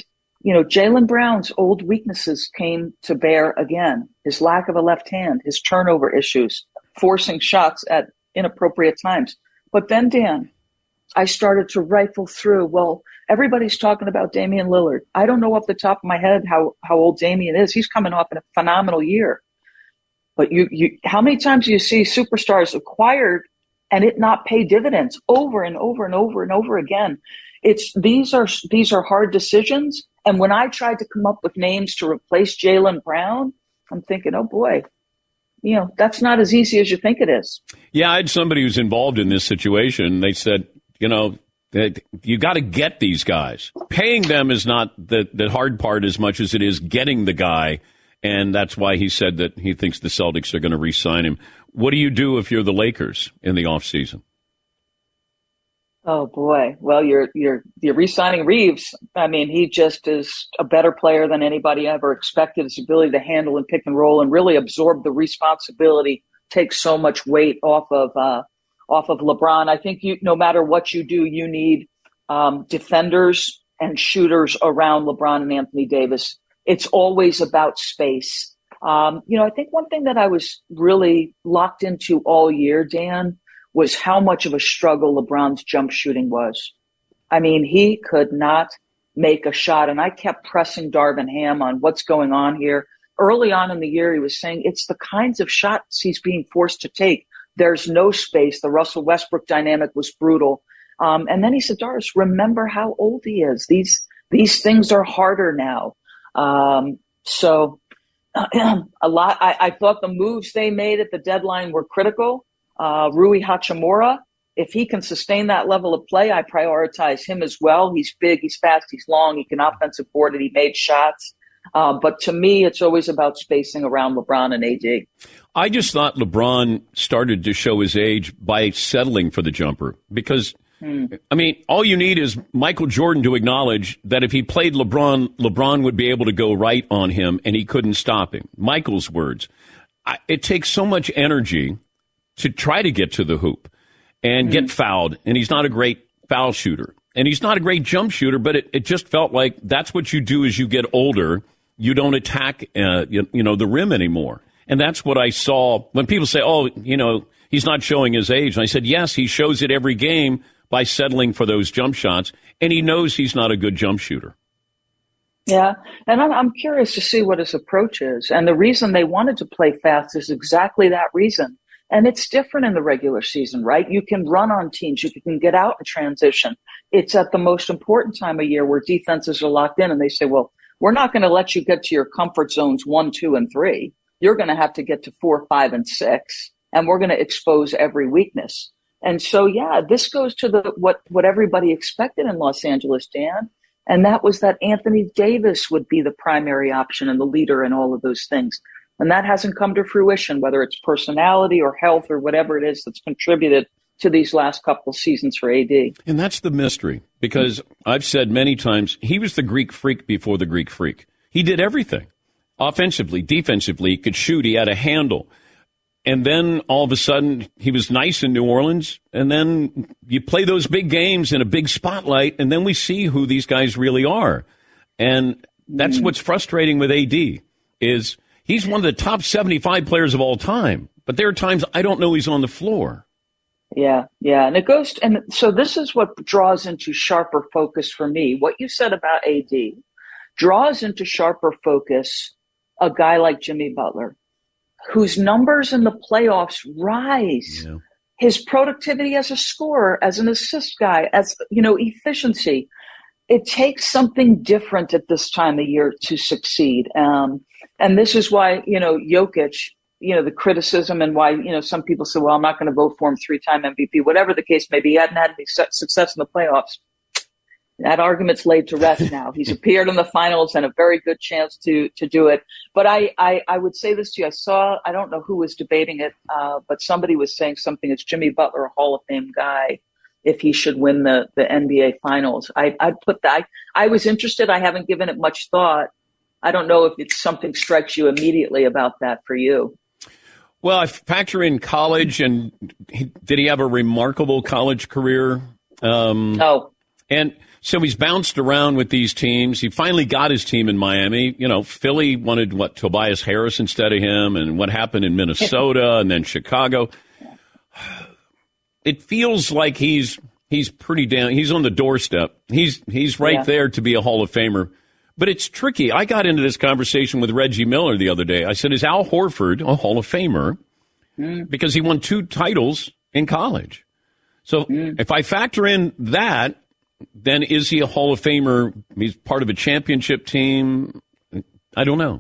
you know, Jaylen Brown's old weaknesses came to bear again. His lack of a left hand, his turnover issues, forcing shots at inappropriate times. But then, Dan, I started to rifle through, well, everybody's talking about Damian Lillard. I don't know off the top of my head how, how old Damian is. He's coming off in a phenomenal year. But you, you, how many times do you see superstars acquired and it not pay dividends over and over and over and over again? It's these are these are hard decisions. And when I tried to come up with names to replace Jaylen Brown, I'm thinking, oh boy, you know, that's not as easy as you think it is. Yeah, I had somebody who's involved in this situation. They said, you know, you got to get these guys. Paying them is not the, the hard part as much as it is getting the guy. And that's why he said that he thinks the Celtics are going to re-sign him. What do you do if you're the Lakers in the offseason? Oh boy. Well, you're you're you're re-signing Reeves. I mean, he just is a better player than anybody ever expected. His ability to handle and pick and roll and really absorb the responsibility takes so much weight off of uh, off of LeBron. I think you, no matter what you do, you need um, defenders and shooters around LeBron and Anthony Davis. It's always about space. Um, you know, I think one thing that I was really locked into all year, Dan, was how much of a struggle LeBron's jump shooting was. I mean, he could not make a shot. And I kept pressing Darvin Ham on what's going on here. Early on in the year, he was saying it's the kinds of shots he's being forced to take. There's no space. The Russell Westbrook dynamic was brutal. Um, and then he said, Doris, remember how old he is. These, these things are harder now. Um, so uh, a lot, I, I thought the moves they made at the deadline were critical. Uh, Rui Hachimura, if he can sustain that level of play, I prioritize him as well. He's big, he's fast, he's long, he can offensive board it, he made shots. Uh, but to me, it's always about spacing around LeBron and A D. I just thought LeBron started to show his age by settling for the jumper because, hmm. I mean, all you need is Michael Jordan to acknowledge that if he played LeBron, LeBron would be able to go right on him and he couldn't stop him. Michael's words. I, it takes so much energy to try to get to the hoop and mm-hmm. get fouled. And he's not a great foul shooter. And he's not a great jump shooter, but it, it just felt like that's what you do as you get older. You don't attack, uh, you, you know, the rim anymore. And that's what I saw when people say, oh, you know, he's not showing his age. And I said, yes, he shows it every game by settling for those jump shots. And he knows he's not a good jump shooter. Yeah, and I'm, I'm curious to see what his approach is. And the reason they wanted to play fast is exactly that reason. And it's different in the regular season, right? You can run on teams. You can get out in transition. It's at the most important time of year where defenses are locked in and they say, well, we're not going to let you get to your comfort zones one, two, and three. You're going to have to get to four, five, and six, and we're going to expose every weakness. And so, yeah, this goes to the what, what everybody expected in Los Angeles, Dan, and that was that Anthony Davis would be the primary option and the leader and all of those things. And that hasn't come to fruition, whether it's personality or health or whatever it is that's contributed to these last couple of seasons for A D. And that's the mystery, because I've said many times, he was the Greek freak before the Greek freak. He did everything. Offensively, defensively, he could shoot, he had a handle. And then all of a sudden, he was nice in New Orleans. And then you play those big games in a big spotlight, and then we see who these guys really are. And that's what's frustrating with A D, is he's one of the top seventy-five players of all time. But there are times I don't know he's on the floor. Yeah, yeah. And it goes, to, and so this is what draws into sharper focus for me. What you said about A D draws into sharper focus a guy like Jimmy Butler, whose numbers in the playoffs rise. Yeah. His productivity as a scorer, as an assist guy, as, you know, efficiency. It takes something different at this time of year to succeed. Um, and this is why, you know, Jokic, you know, the criticism and why, you know, some people say, well, I'm not going to vote for him three-time M V P, whatever the case may be. He hadn't had any success in the playoffs. That argument's laid to rest now. He's appeared in the finals and a very good chance to to do it. But I, I, I would say this to you. I saw, I don't know who was debating it, uh, but somebody was saying something. It's Jimmy Butler, a Hall of Fame guy, if he should win the, the N B A finals. I, I'd put that. I, I was interested. I haven't given it much thought. I don't know if it's something strikes you immediately about that for you. Well, I factor in college, and he, did he have a remarkable college career? Um, no. And So he's bounced around with these teams. He finally got his team in Miami. You know, Philly wanted, what, Tobias Harris instead of him, and what happened in Minnesota and then Chicago. It feels like he's he's pretty down. He's on the doorstep. He's he's right Yeah. there to be a Hall of Famer. But it's tricky. I got into this conversation with Reggie Miller the other day. I said, is Al Horford a Hall of Famer? Mm. Because he won two titles in college. So Mm. if I factor in that, then is he a Hall of Famer? He's part of a championship team. I don't know.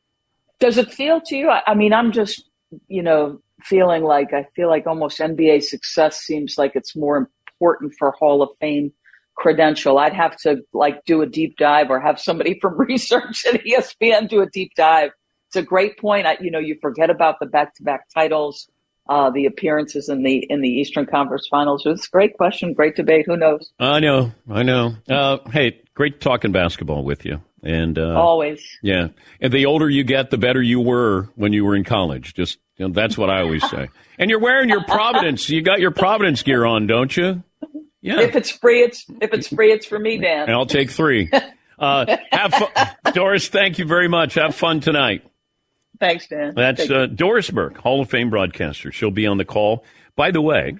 Does it feel to you? I, I mean, I'm just, you know, feeling like I feel like almost N B A success seems like it's more important for Hall of Fame credential. I'd have to like do a deep dive or have somebody from research at E S P N do a deep dive. It's a great point. I, you know, you forget about the back-to-back titles, uh, the appearances in the in the Eastern Conference Finals. It's a great question, great debate. Who knows? I know, I know. Uh, hey, great talking basketball with you. And uh, Always. Yeah. And the older you get, the better you were when you were in college. Just, you know, that's what I always say. And you're wearing your Providence. You got your Providence gear on, don't you? Yeah. If it's free, it's if it's free, it's for me, Dan. And I'll take three. Uh, have fun. Doris, thank you very much. Have fun tonight. Thanks, Dan. That's Thank uh, Doris Burke, Hall of Fame broadcaster. She'll be on the call. By the way,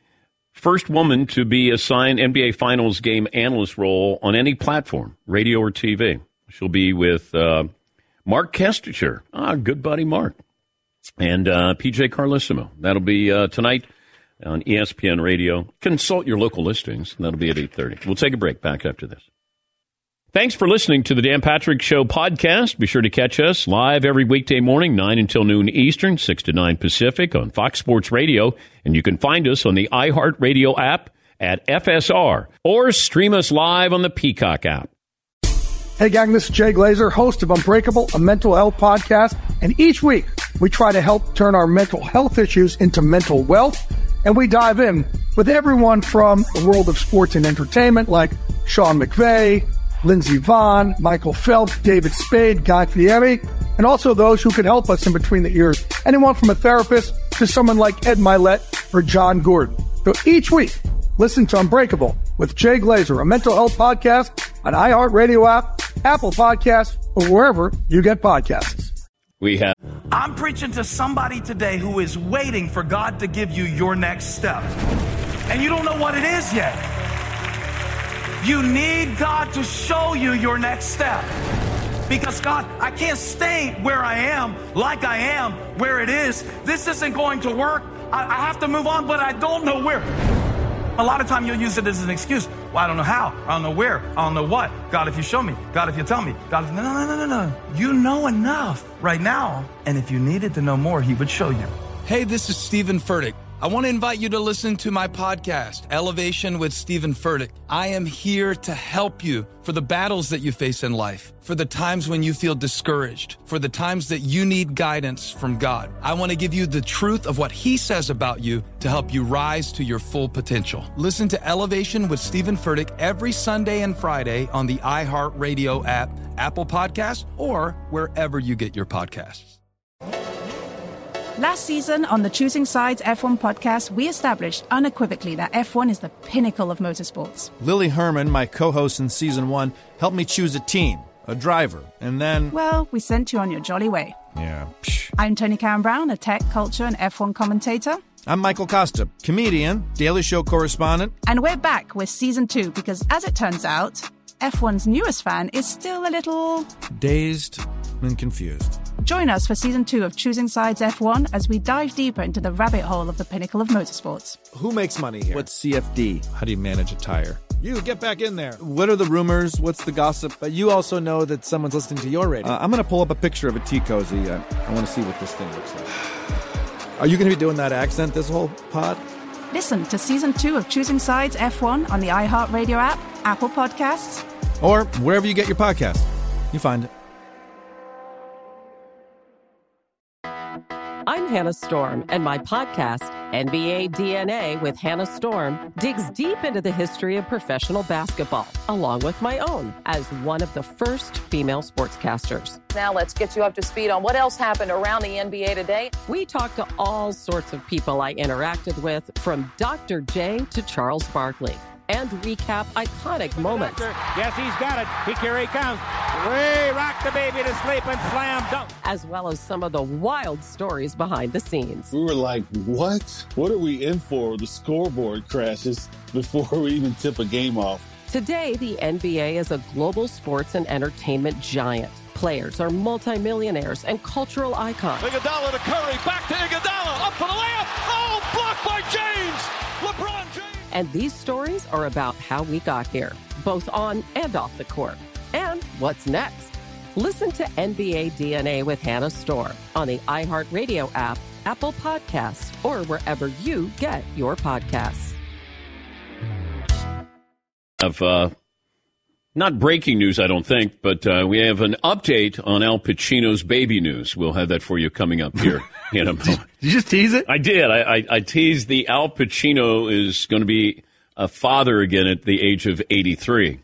first woman to be assigned N B A Finals game analyst role on any platform, radio or T V. She'll be with uh, Mark Kestecher, ah, good buddy Mark, and uh, P J Carlissimo. That'll be uh, tonight on E S P N Radio. Consult your local listings. That'll be at eight thirty. We'll take a break. Back after this. Thanks for listening to the Dan Patrick Show podcast. Be sure to catch us live every weekday morning, nine until noon Eastern, six to nine Pacific on Fox Sports Radio. And you can find us on the iHeartRadio app at F S R or stream us live on the Peacock app. Hey gang, this is Jay Glazer, host of Unbreakable, a mental health podcast. And each week we try to help turn our mental health issues into mental wealth. And we dive in with everyone from the world of sports and entertainment like Sean McVay, Lindsey Vonn, Michael Phelps, David Spade, Guy Fieri, and also those who could help us in between the ears. Anyone from a therapist to someone like Ed Milet or John Gordon. So each week, listen to Unbreakable with Jay Glazer, a mental health podcast on iHeartRadio app, Apple Podcasts, or wherever you get podcasts. We have. I'm preaching to somebody today who is waiting for God to give you your next step. And you don't know what it is yet. You need God to show you your next step. Because God, I can't stay where I am, like I am, where it is. This isn't going to work. I, I have to move on, but I don't know where. A lot of time you'll use it as an excuse. Well, I don't know how. I don't know where. I don't know what. God, if you show me. God, if you tell me. God, if... No, no, no, no, no. You know enough right now. And if you needed to know more, he would show you. Hey, this is Stephen Furtick. I want to invite you to listen to my podcast, Elevation with Stephen Furtick. I am here to help you for the battles that you face in life, for the times when you feel discouraged, for the times that you need guidance from God. I want to give you the truth of what he says about you to help you rise to your full potential. Listen to Elevation with Stephen Furtick every Sunday and Friday on the iHeartRadio app, Apple Podcasts, or wherever you get your podcasts. Last season on the Choosing Sides F one podcast, we established unequivocally that F one is the pinnacle of motorsports. Lily Herman, my co-host in season one, helped me choose a team, a driver, and then... Well, we sent you on your jolly way. Yeah, psh. I'm Tony Karen Brown, a tech, culture, and F one commentator. I'm Michael Costa, comedian, Daily Show correspondent. And we're back with season two because, as it turns out, F one's newest fan is still a little... dazed and confused. Join us for season two of Choosing Sides F one as we dive deeper into the rabbit hole of the pinnacle of motorsports. Who makes money here? What's C F D? How do you manage a tire? You, get back in there. What are the rumors? What's the gossip? But you also know that someone's listening to your radio. Uh, I'm going to pull up a picture of a tea cozy. I, I want to see what this thing looks like. Are you going to be doing that accent this whole pod? Listen to season two of Choosing Sides F one on the iHeartRadio app, Apple Podcasts, or wherever you get your podcast. You find it. I'm Hannah Storm, and my podcast, N B A D N A with Hannah Storm, digs deep into the history of professional basketball, along with my own, as one of the first female sportscasters. Now let's get you up to speed on what else happened around the N B A today. We talk to all sorts of people I interacted with, from Doctor J to Charles Barkley. and recap iconic moments. Yes, he's got it. He, here he comes. Way rock the baby to sleep and slam dunk. As well as some of the wild stories behind the scenes. We were like, what? What are we in for? The scoreboard crashes before we even tip a game off. Today, the N B A is a global sports and entertainment giant. Players are multimillionaires and cultural icons. Iguodala to Curry, back to Iguodala, up for the layup. Oh, blocked by James. LeBron James. And these stories are about how we got here, both on and off the court. And what's next? Listen to N B A D N A with Hannah Storm on the iHeartRadio app, Apple Podcasts, or wherever you get your podcasts. Of uh, not breaking news, I don't think, but uh, we have an update on Al Pacino's baby news. We'll have that for you coming up here. In a did you just tease it? I did. I, I, I teased the Al Pacino is going to be a father again at the age of eighty-three.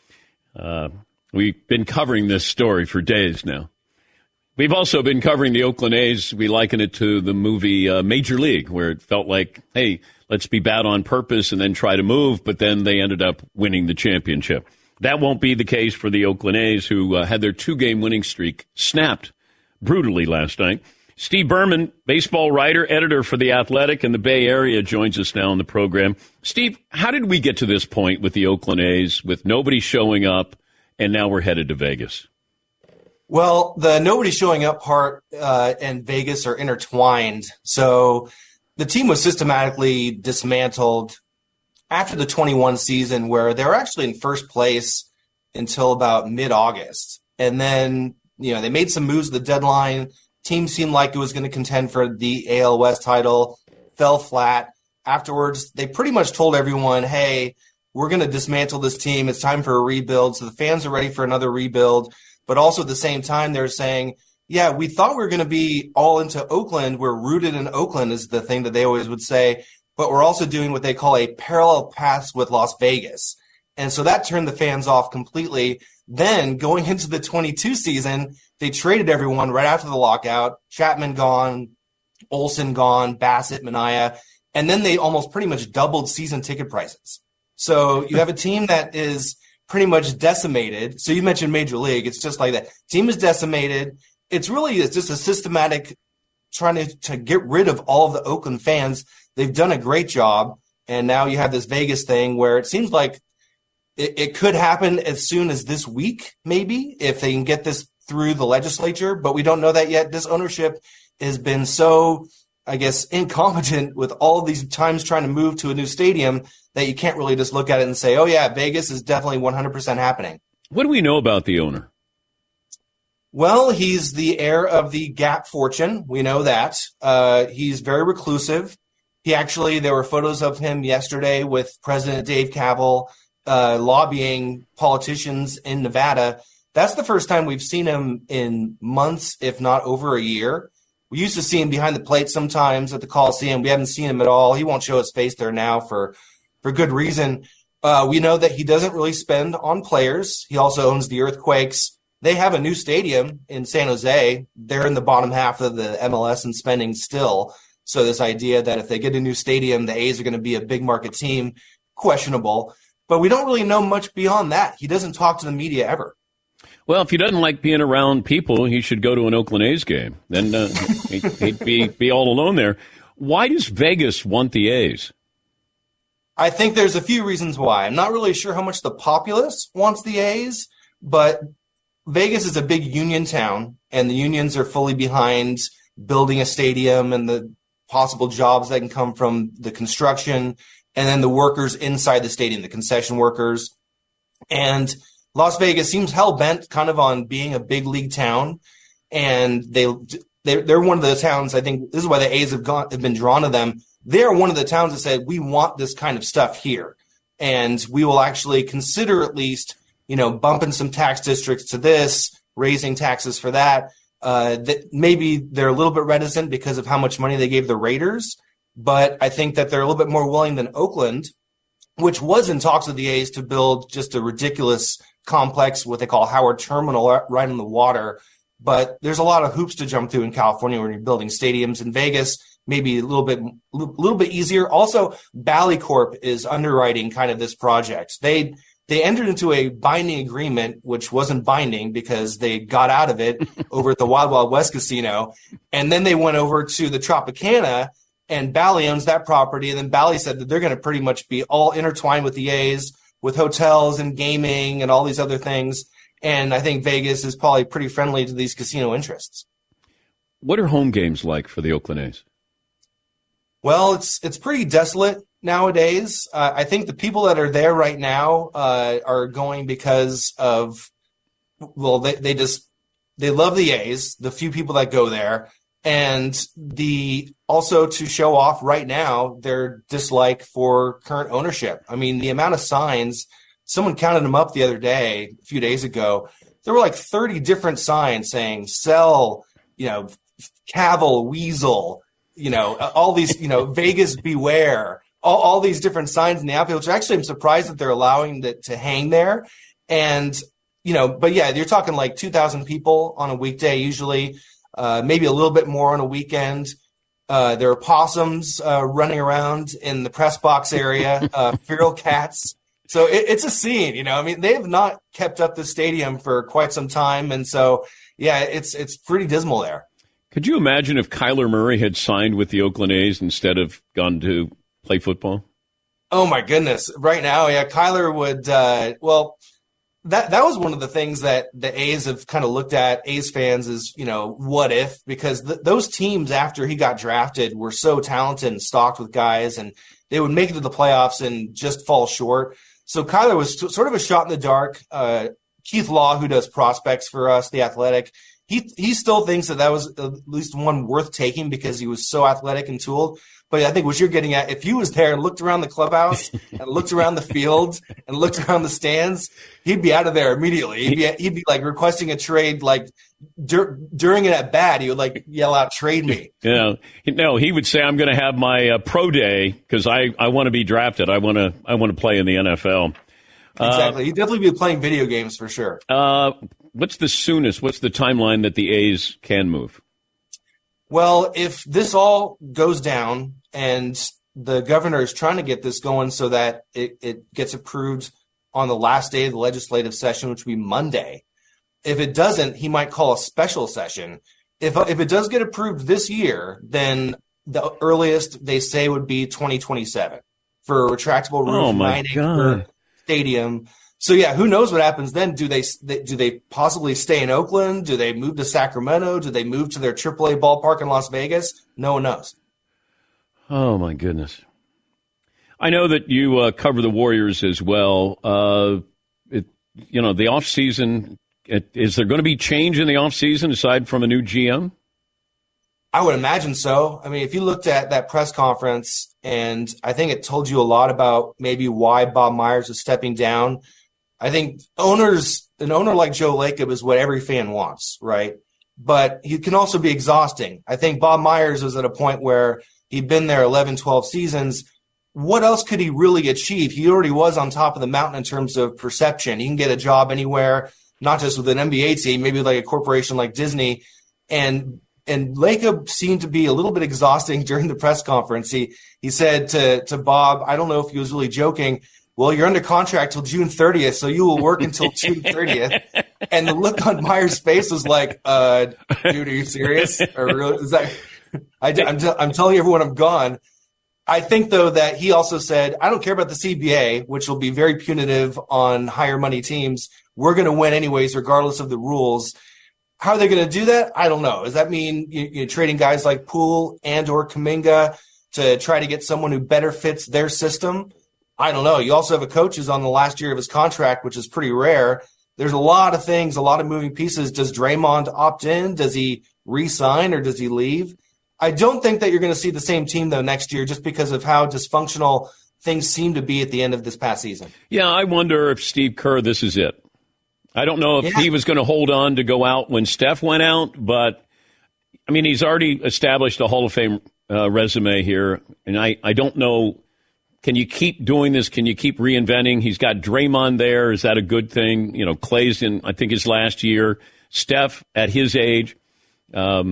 Uh, we've been covering this story for days now. We've also been covering the Oakland A's. We liken it to the movie uh, Major League, where it felt like, hey, let's be bad on purpose and then try to move, but then they ended up winning the championship. That won't be the case for the Oakland A's, who uh, had their two-game winning streak snapped brutally last night. Steve Berman, baseball writer, editor for The Athletic in the Bay Area, joins us now on the program. Steve, how did we get to this point with the Oakland A's, with nobody showing up, and now we're headed to Vegas? Well, the nobody showing up part uh, and Vegas are intertwined. So the team was systematically dismantled after the twenty-one season, where they were actually in first place until about mid-August. And then, you know, they made some moves at the deadline. Team seemed like it was going to contend for the A L West title, fell flat. Afterwards, they pretty much told everyone, hey, we're going to dismantle this team. It's time for a rebuild. So the fans are ready for another rebuild. But also at the same time, they're saying, yeah, we thought we were going to be all into Oakland. We're rooted in Oakland is the thing that they always would say. But we're also doing what they call a parallel paths with Las Vegas. And so that turned the fans off completely. Then going into the twenty-two season, they traded everyone right after the lockout. Chapman gone, Olsen gone, Bassett, Minaya. And then they almost pretty much doubled season ticket prices. So you have a team that is pretty much decimated. So you mentioned Major League. It's just like that. Team is decimated. It's really it's just a systematic trying to, to get rid of all of the Oakland fans. They've done a great job. And now you have this Vegas thing where it seems like it, it could happen as soon as this week, maybe, if they can get this through the legislature. But we don't know that yet. This ownership has been so, I guess, incompetent with all of these times trying to move to a new stadium that you can't really just look at it and say, oh, yeah, Vegas is definitely one hundred percent happening. What do we know about the owner? Well, he's the heir of the Gap fortune. We know that. Uh, he's very reclusive. He actually, there were photos of him yesterday with President Dave Kaval uh, lobbying politicians in Nevada. That's the first time we've seen him in months, if not over a year. We used to see him behind the plate sometimes at the Coliseum. We haven't seen him at all. He won't show his face there now for, for good reason. Uh, we know that he doesn't really spend on players. He also owns the Earthquakes. They have a new stadium in San Jose. They're in the bottom half of the M L S in spending still. So this idea that if they get a new stadium, the A's are going to be a big market team, questionable. But we don't really know much beyond that. He doesn't talk to the media ever. Well, if he doesn't like being around people, he should go to an Oakland A's game. Then uh, he'd, he'd be, be all alone there. Why does Vegas want the A's? I think there's a few reasons why. I'm not really sure how much the populace wants the A's, but Vegas is a big union town, and the unions are fully behind building a stadium and the possible jobs that can come from the construction, and then the workers inside the stadium, the concession workers. And Las Vegas seems hell-bent kind of on being a big league town, and they, they're, they're one of the towns, I think this is why the A's have, gone, have been drawn to them. They're one of the towns that said, we want this kind of stuff here, and we will actually consider at least, you know, bumping some tax districts to this, raising taxes for that. Uh, that maybe they're a little bit reticent because of how much money they gave the Raiders, but I think that they're a little bit more willing than Oakland, which was in talks with the A's to build just a ridiculous complex, what they call Howard Terminal, right on the water. But there's a lot of hoops to jump through in California when you're building stadiums. In Vegas, maybe a little bit, a little bit easier. Also, Bally Corp is underwriting kind of this project. They, they entered into a binding agreement, which wasn't binding because they got out of it over at the Wild Wild West Casino. And then they went over to the Tropicana, and Bally owns that property. And then Bally said that they're going to pretty much be all intertwined with the A's, with hotels and gaming and all these other things. And I think Vegas is probably pretty friendly to these casino interests. What are home games like for the Oakland A's? Well, it's it's pretty desolate nowadays. Uh, I think the people that are there right now uh, are going because of, well, they, they just, they love the A's, the few people that go there. And the also to show off right now their dislike for current ownership. I mean, the amount of signs, someone counted them up the other day, a few days ago. There were like thirty different signs saying sell, you know, Cavill, Weasel, you know, all these, you know, Vegas beware, all, all these different signs in the outfield, which actually I'm surprised that they're allowing that to hang there. And, you know, but yeah, you're talking like two thousand people on a weekday usually. Uh, maybe a little bit more on a weekend. Uh, there are possums uh, running around in the press box area, uh, feral cats. So it, it's a scene, you know. I mean, they have not kept up the stadium for quite some time, and so yeah, it's it's pretty dismal there. Could you imagine if Kyler Murray had signed with the Oakland A's instead of gone to play football? Oh my goodness! Right now, yeah, Kyler would. Uh, well. That that was one of the things that the A's have kind of looked at, A's fans, is, you know, what if? Because th- those teams after he got drafted were so talented and stocked with guys, and they would make it to the playoffs and just fall short. So Kyler was t- sort of a shot in the dark. Uh, Keith Law, who does prospects for us, The Athletic, he he still thinks that that was at least one worth taking because he was so athletic and tooled. But I think what you're getting at, if he was there and looked around the clubhouse and looked around the field and looked around the stands, he'd be out of there immediately. He'd be, he'd be like requesting a trade, like dur- during it at bat, he would like yell out, "Trade me." Yeah, no, he would say, "I'm going to have my uh, pro day because I, I want to be drafted. I want to I want to play in the N F L." Exactly. Uh, He'd definitely be playing video games for sure. Uh, what's the soonest? What's the timeline that the A's can move? Well, if this all goes down and the governor is trying to get this going so that it, it gets approved on the last day of the legislative session, which would be Monday. If it doesn't, he might call a special session. If if it does get approved this year, then the earliest they say would be twenty twenty-seven for a retractable roof, oh my nine God. acre stadium. So yeah, who knows what happens then? Do they, they do they possibly stay in Oakland? Do they move to Sacramento? Do they move to their triple A ballpark in Las Vegas? No one knows. Oh my goodness! I know that you uh, cover the Warriors as well. Uh, it, you know, the off season. It, is there going to be change in the off season aside from a new G M? I would imagine so. I mean, if you looked at that press conference, and I think it told you a lot about maybe why Bob Myers is stepping down. I think owners, an owner like Joe Lacob is what every fan wants, right? But he can also be exhausting. I think Bob Myers was at a point where he'd been there eleven, twelve seasons. What else could he really achieve? He already was on top of the mountain in terms of perception. He can get a job anywhere, not just with an N B A team, maybe like a corporation like Disney. And and Lacob seemed to be a little bit exhausting during the press conference. He he said to, to Bob, I don't know if he was really joking, well, you're under contract till June thirtieth, so you will work until June thirtieth. And the look on Myers' face was like, uh, dude, are you serious? Or really, is that, I, I'm, t- I'm telling everyone I'm gone. I think, though, that he also said, I don't care about the C B A, which will be very punitive on higher money teams. We're going to win anyways, regardless of the rules. How are they going to do that? I don't know. Does that mean you, you're trading guys like Poole and or Kuminga to try to get someone who better fits their system? I don't know. You also have a coach who's on the last year of his contract, which is pretty rare. There's a lot of things, a lot of moving pieces. Does Draymond opt in? Does he re-sign or does he leave? I don't think that you're going to see the same team, though, next year just because of how dysfunctional things seem to be at the end of this past season. Yeah, I wonder if Steve Kerr, this is it. I don't know if yeah. he was going to hold on to go out when Steph went out, but, I mean, he's already established a Hall of Fame uh, resume here, and I, I don't know. Can you keep doing this? Can you keep reinventing? He's got Draymond there. Is that a good thing? You know, Clay's in, I think, his last year. Steph, at his age, um,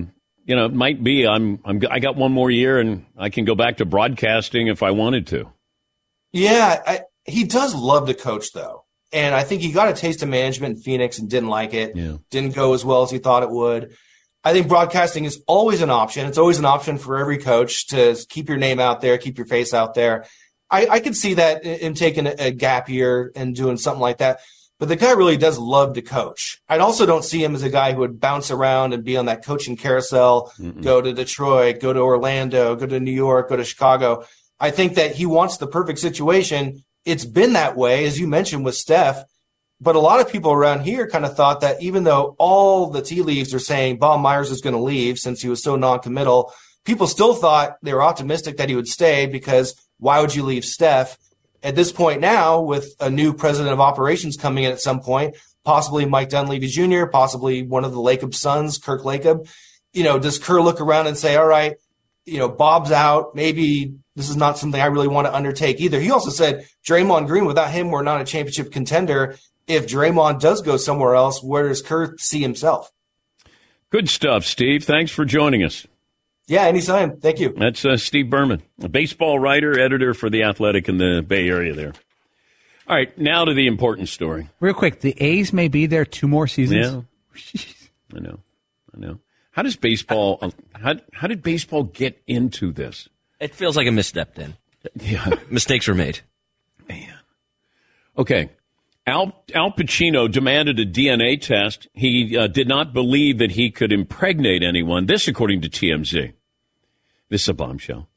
you know, it might be I'm, I'm I got one more year and I can go back to broadcasting if I wanted to. Yeah, I, he does love to coach, though. And I think he got a taste of management in Phoenix and didn't like it. Yeah. Didn't go as well as he thought it would. I think broadcasting is always an option. It's always an option for every coach to keep your name out there, keep your face out there. I, I could see that in taking a, a gap year and doing something like that. But the guy really does love to coach. I also don't see him as a guy who would bounce around and be on that coaching carousel, Mm-mm. go to Detroit, go to Orlando, go to New York, go to Chicago. I think that he wants the perfect situation. It's been that way, as you mentioned, with Steph. But a lot of people around here kind of thought that even though all the tea leaves are saying Bob Myers is going to leave since he was so non-committal, people still thought they were optimistic that he would stay because why would you leave Steph? At this point now, with a new president of operations coming in at some point, possibly Mike Dunleavy Junior, possibly one of the Lacob sons, Kirk Lacob, you know, does Kerr look around and say, all right, you know, Bob's out, maybe this is not something I really want to undertake either. He also said Draymond Green, without him, we're not a championship contender. If Draymond does go somewhere else, where does Kerr see himself? Good stuff, Steve. Thanks for joining us. Yeah, anytime. Thank you. That's uh, Steve Berman, a baseball writer, editor for The Athletic in the Bay Area there. All right, now to the important story. Real quick, the A's may be there two more seasons. Yeah, I know, I know. How does baseball? How how did baseball get into this? It feels like a misstep. Then, yeah, mistakes were made. Man, okay. Al, Al Pacino demanded a D N A test. He uh, did not believe that he could impregnate anyone. This, according to T M Z. This is a bombshell.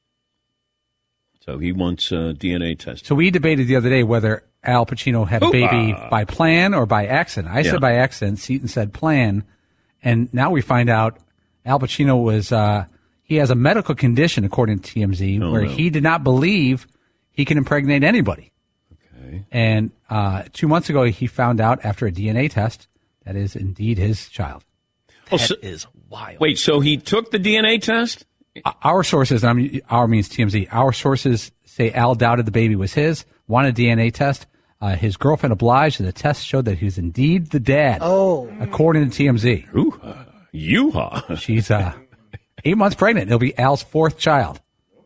So he wants a D N A test. So we debated the other day whether Al Pacino had a baby Ooh. by plan or by accident. I Yeah. said by accident. Seton said plan. And now we find out Al Pacino was, uh, he has a medical condition, according to T M Z, Oh, where no. he did not believe he can impregnate anybody. Okay. And uh, two months ago, he found out after a D N A test that is indeed his child. Oh, That so- is wild. Wait, so he took the D N A test? Our sources, and I'm, our means T M Z, our sources say Al doubted the baby was his, wanted a D N A test. Uh, his girlfriend obliged, and the test showed that he was indeed the dad. Oh. According to T M Z. Ooh, uh, yoo-haw. She's uh, eight months pregnant. It'll be Al's fourth child.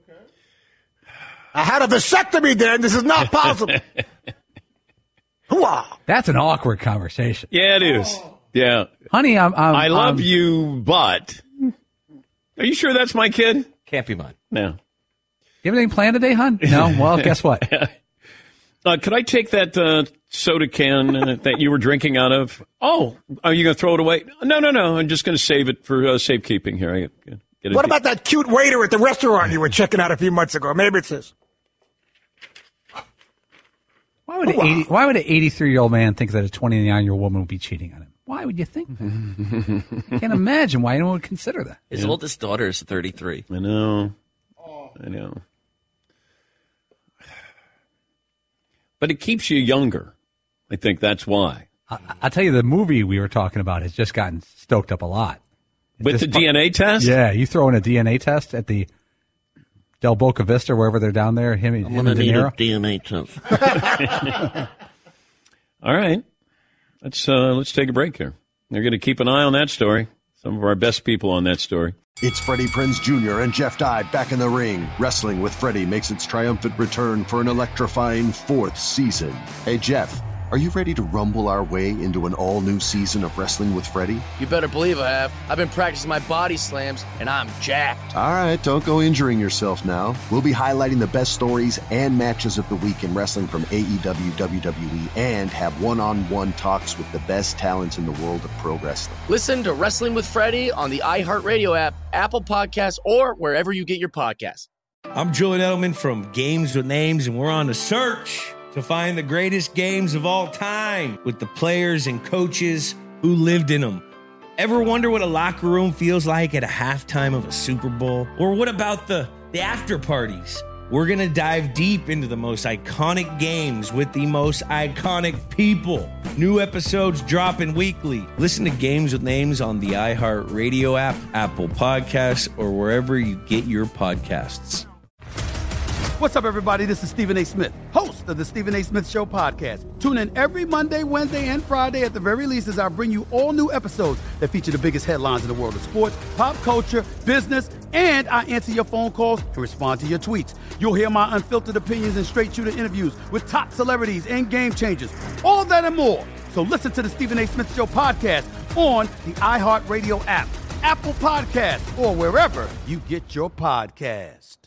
I had a vasectomy, Dan. This is not possible. Hooah. That's an awkward conversation. Yeah, it is. Yeah. Honey, I'm, I'm I love I'm- you, but are you sure that's my kid? Can't be mine. No. You have anything planned today, hon? No? Well, guess what? Uh, could I take that uh, soda can uh, that you were drinking out of? Oh, are you going to throw it away? No, no, no. I'm just going to save it for uh, safekeeping here. I get, get a What di- about that cute waiter at the restaurant you were checking out a few months ago? Maybe it's his. Why would, an eighty, why would an eighty-three-year-old man think that a twenty-nine-year-old woman would be cheating on him? Why would you think that? I can't imagine why anyone would consider that. His Yeah. oldest daughter is thirty-three. I know. I know. But it keeps you younger. I think that's why. I, I'll tell you, the movie we were talking about has just gotten stoked up a lot. It With just- the D N A test? Yeah, you throw in a D N A test at the Del Boca Vista, wherever they're down there, him, him and De Niro. D N A test. All right. Let's uh, let's take a break here. They're going to keep an eye on that story. Some of our best people on that story. It's Freddie Prinze Junior and Jeff Dye back in the ring. Wrestling with Freddie makes its triumphant return for an electrifying fourth season. Hey, Jeff, are you ready to rumble our way into an all-new season of Wrestling with Freddie? You better believe I have. I've been practicing my body slams, and I'm jacked. All right, don't go injuring yourself now. We'll be highlighting the best stories and matches of the week in wrestling from A E W, W W E, and have one-on-one talks with the best talents in the world of pro wrestling. Listen to Wrestling with Freddie on the iHeartRadio app, Apple Podcasts, or wherever you get your podcasts. I'm Julian Edelman from Games with Names, and we're on a search to find the greatest games of all time with the players and coaches who lived in them. Ever wonder what a locker room feels like at a halftime of a Super Bowl? Or what about the, the after parties? We're going to dive deep into the most iconic games with the most iconic people. New episodes dropping weekly. Listen to Games with Names on the iHeartRadio app, Apple Podcasts, or wherever you get your podcasts. What's up, everybody? This is Stephen A. Smith, host of the Stephen A. Smith Show podcast. Tune in every Monday, Wednesday, and Friday at the very least as I bring you all new episodes that feature the biggest headlines in the world of sports, pop culture, business, and I answer your phone calls and respond to your tweets. You'll hear my unfiltered opinions and straight-shooter interviews with top celebrities and game changers. All that and more. So listen to the Stephen A. Smith Show podcast on the iHeartRadio app, Apple Podcasts, or wherever you get your podcasts.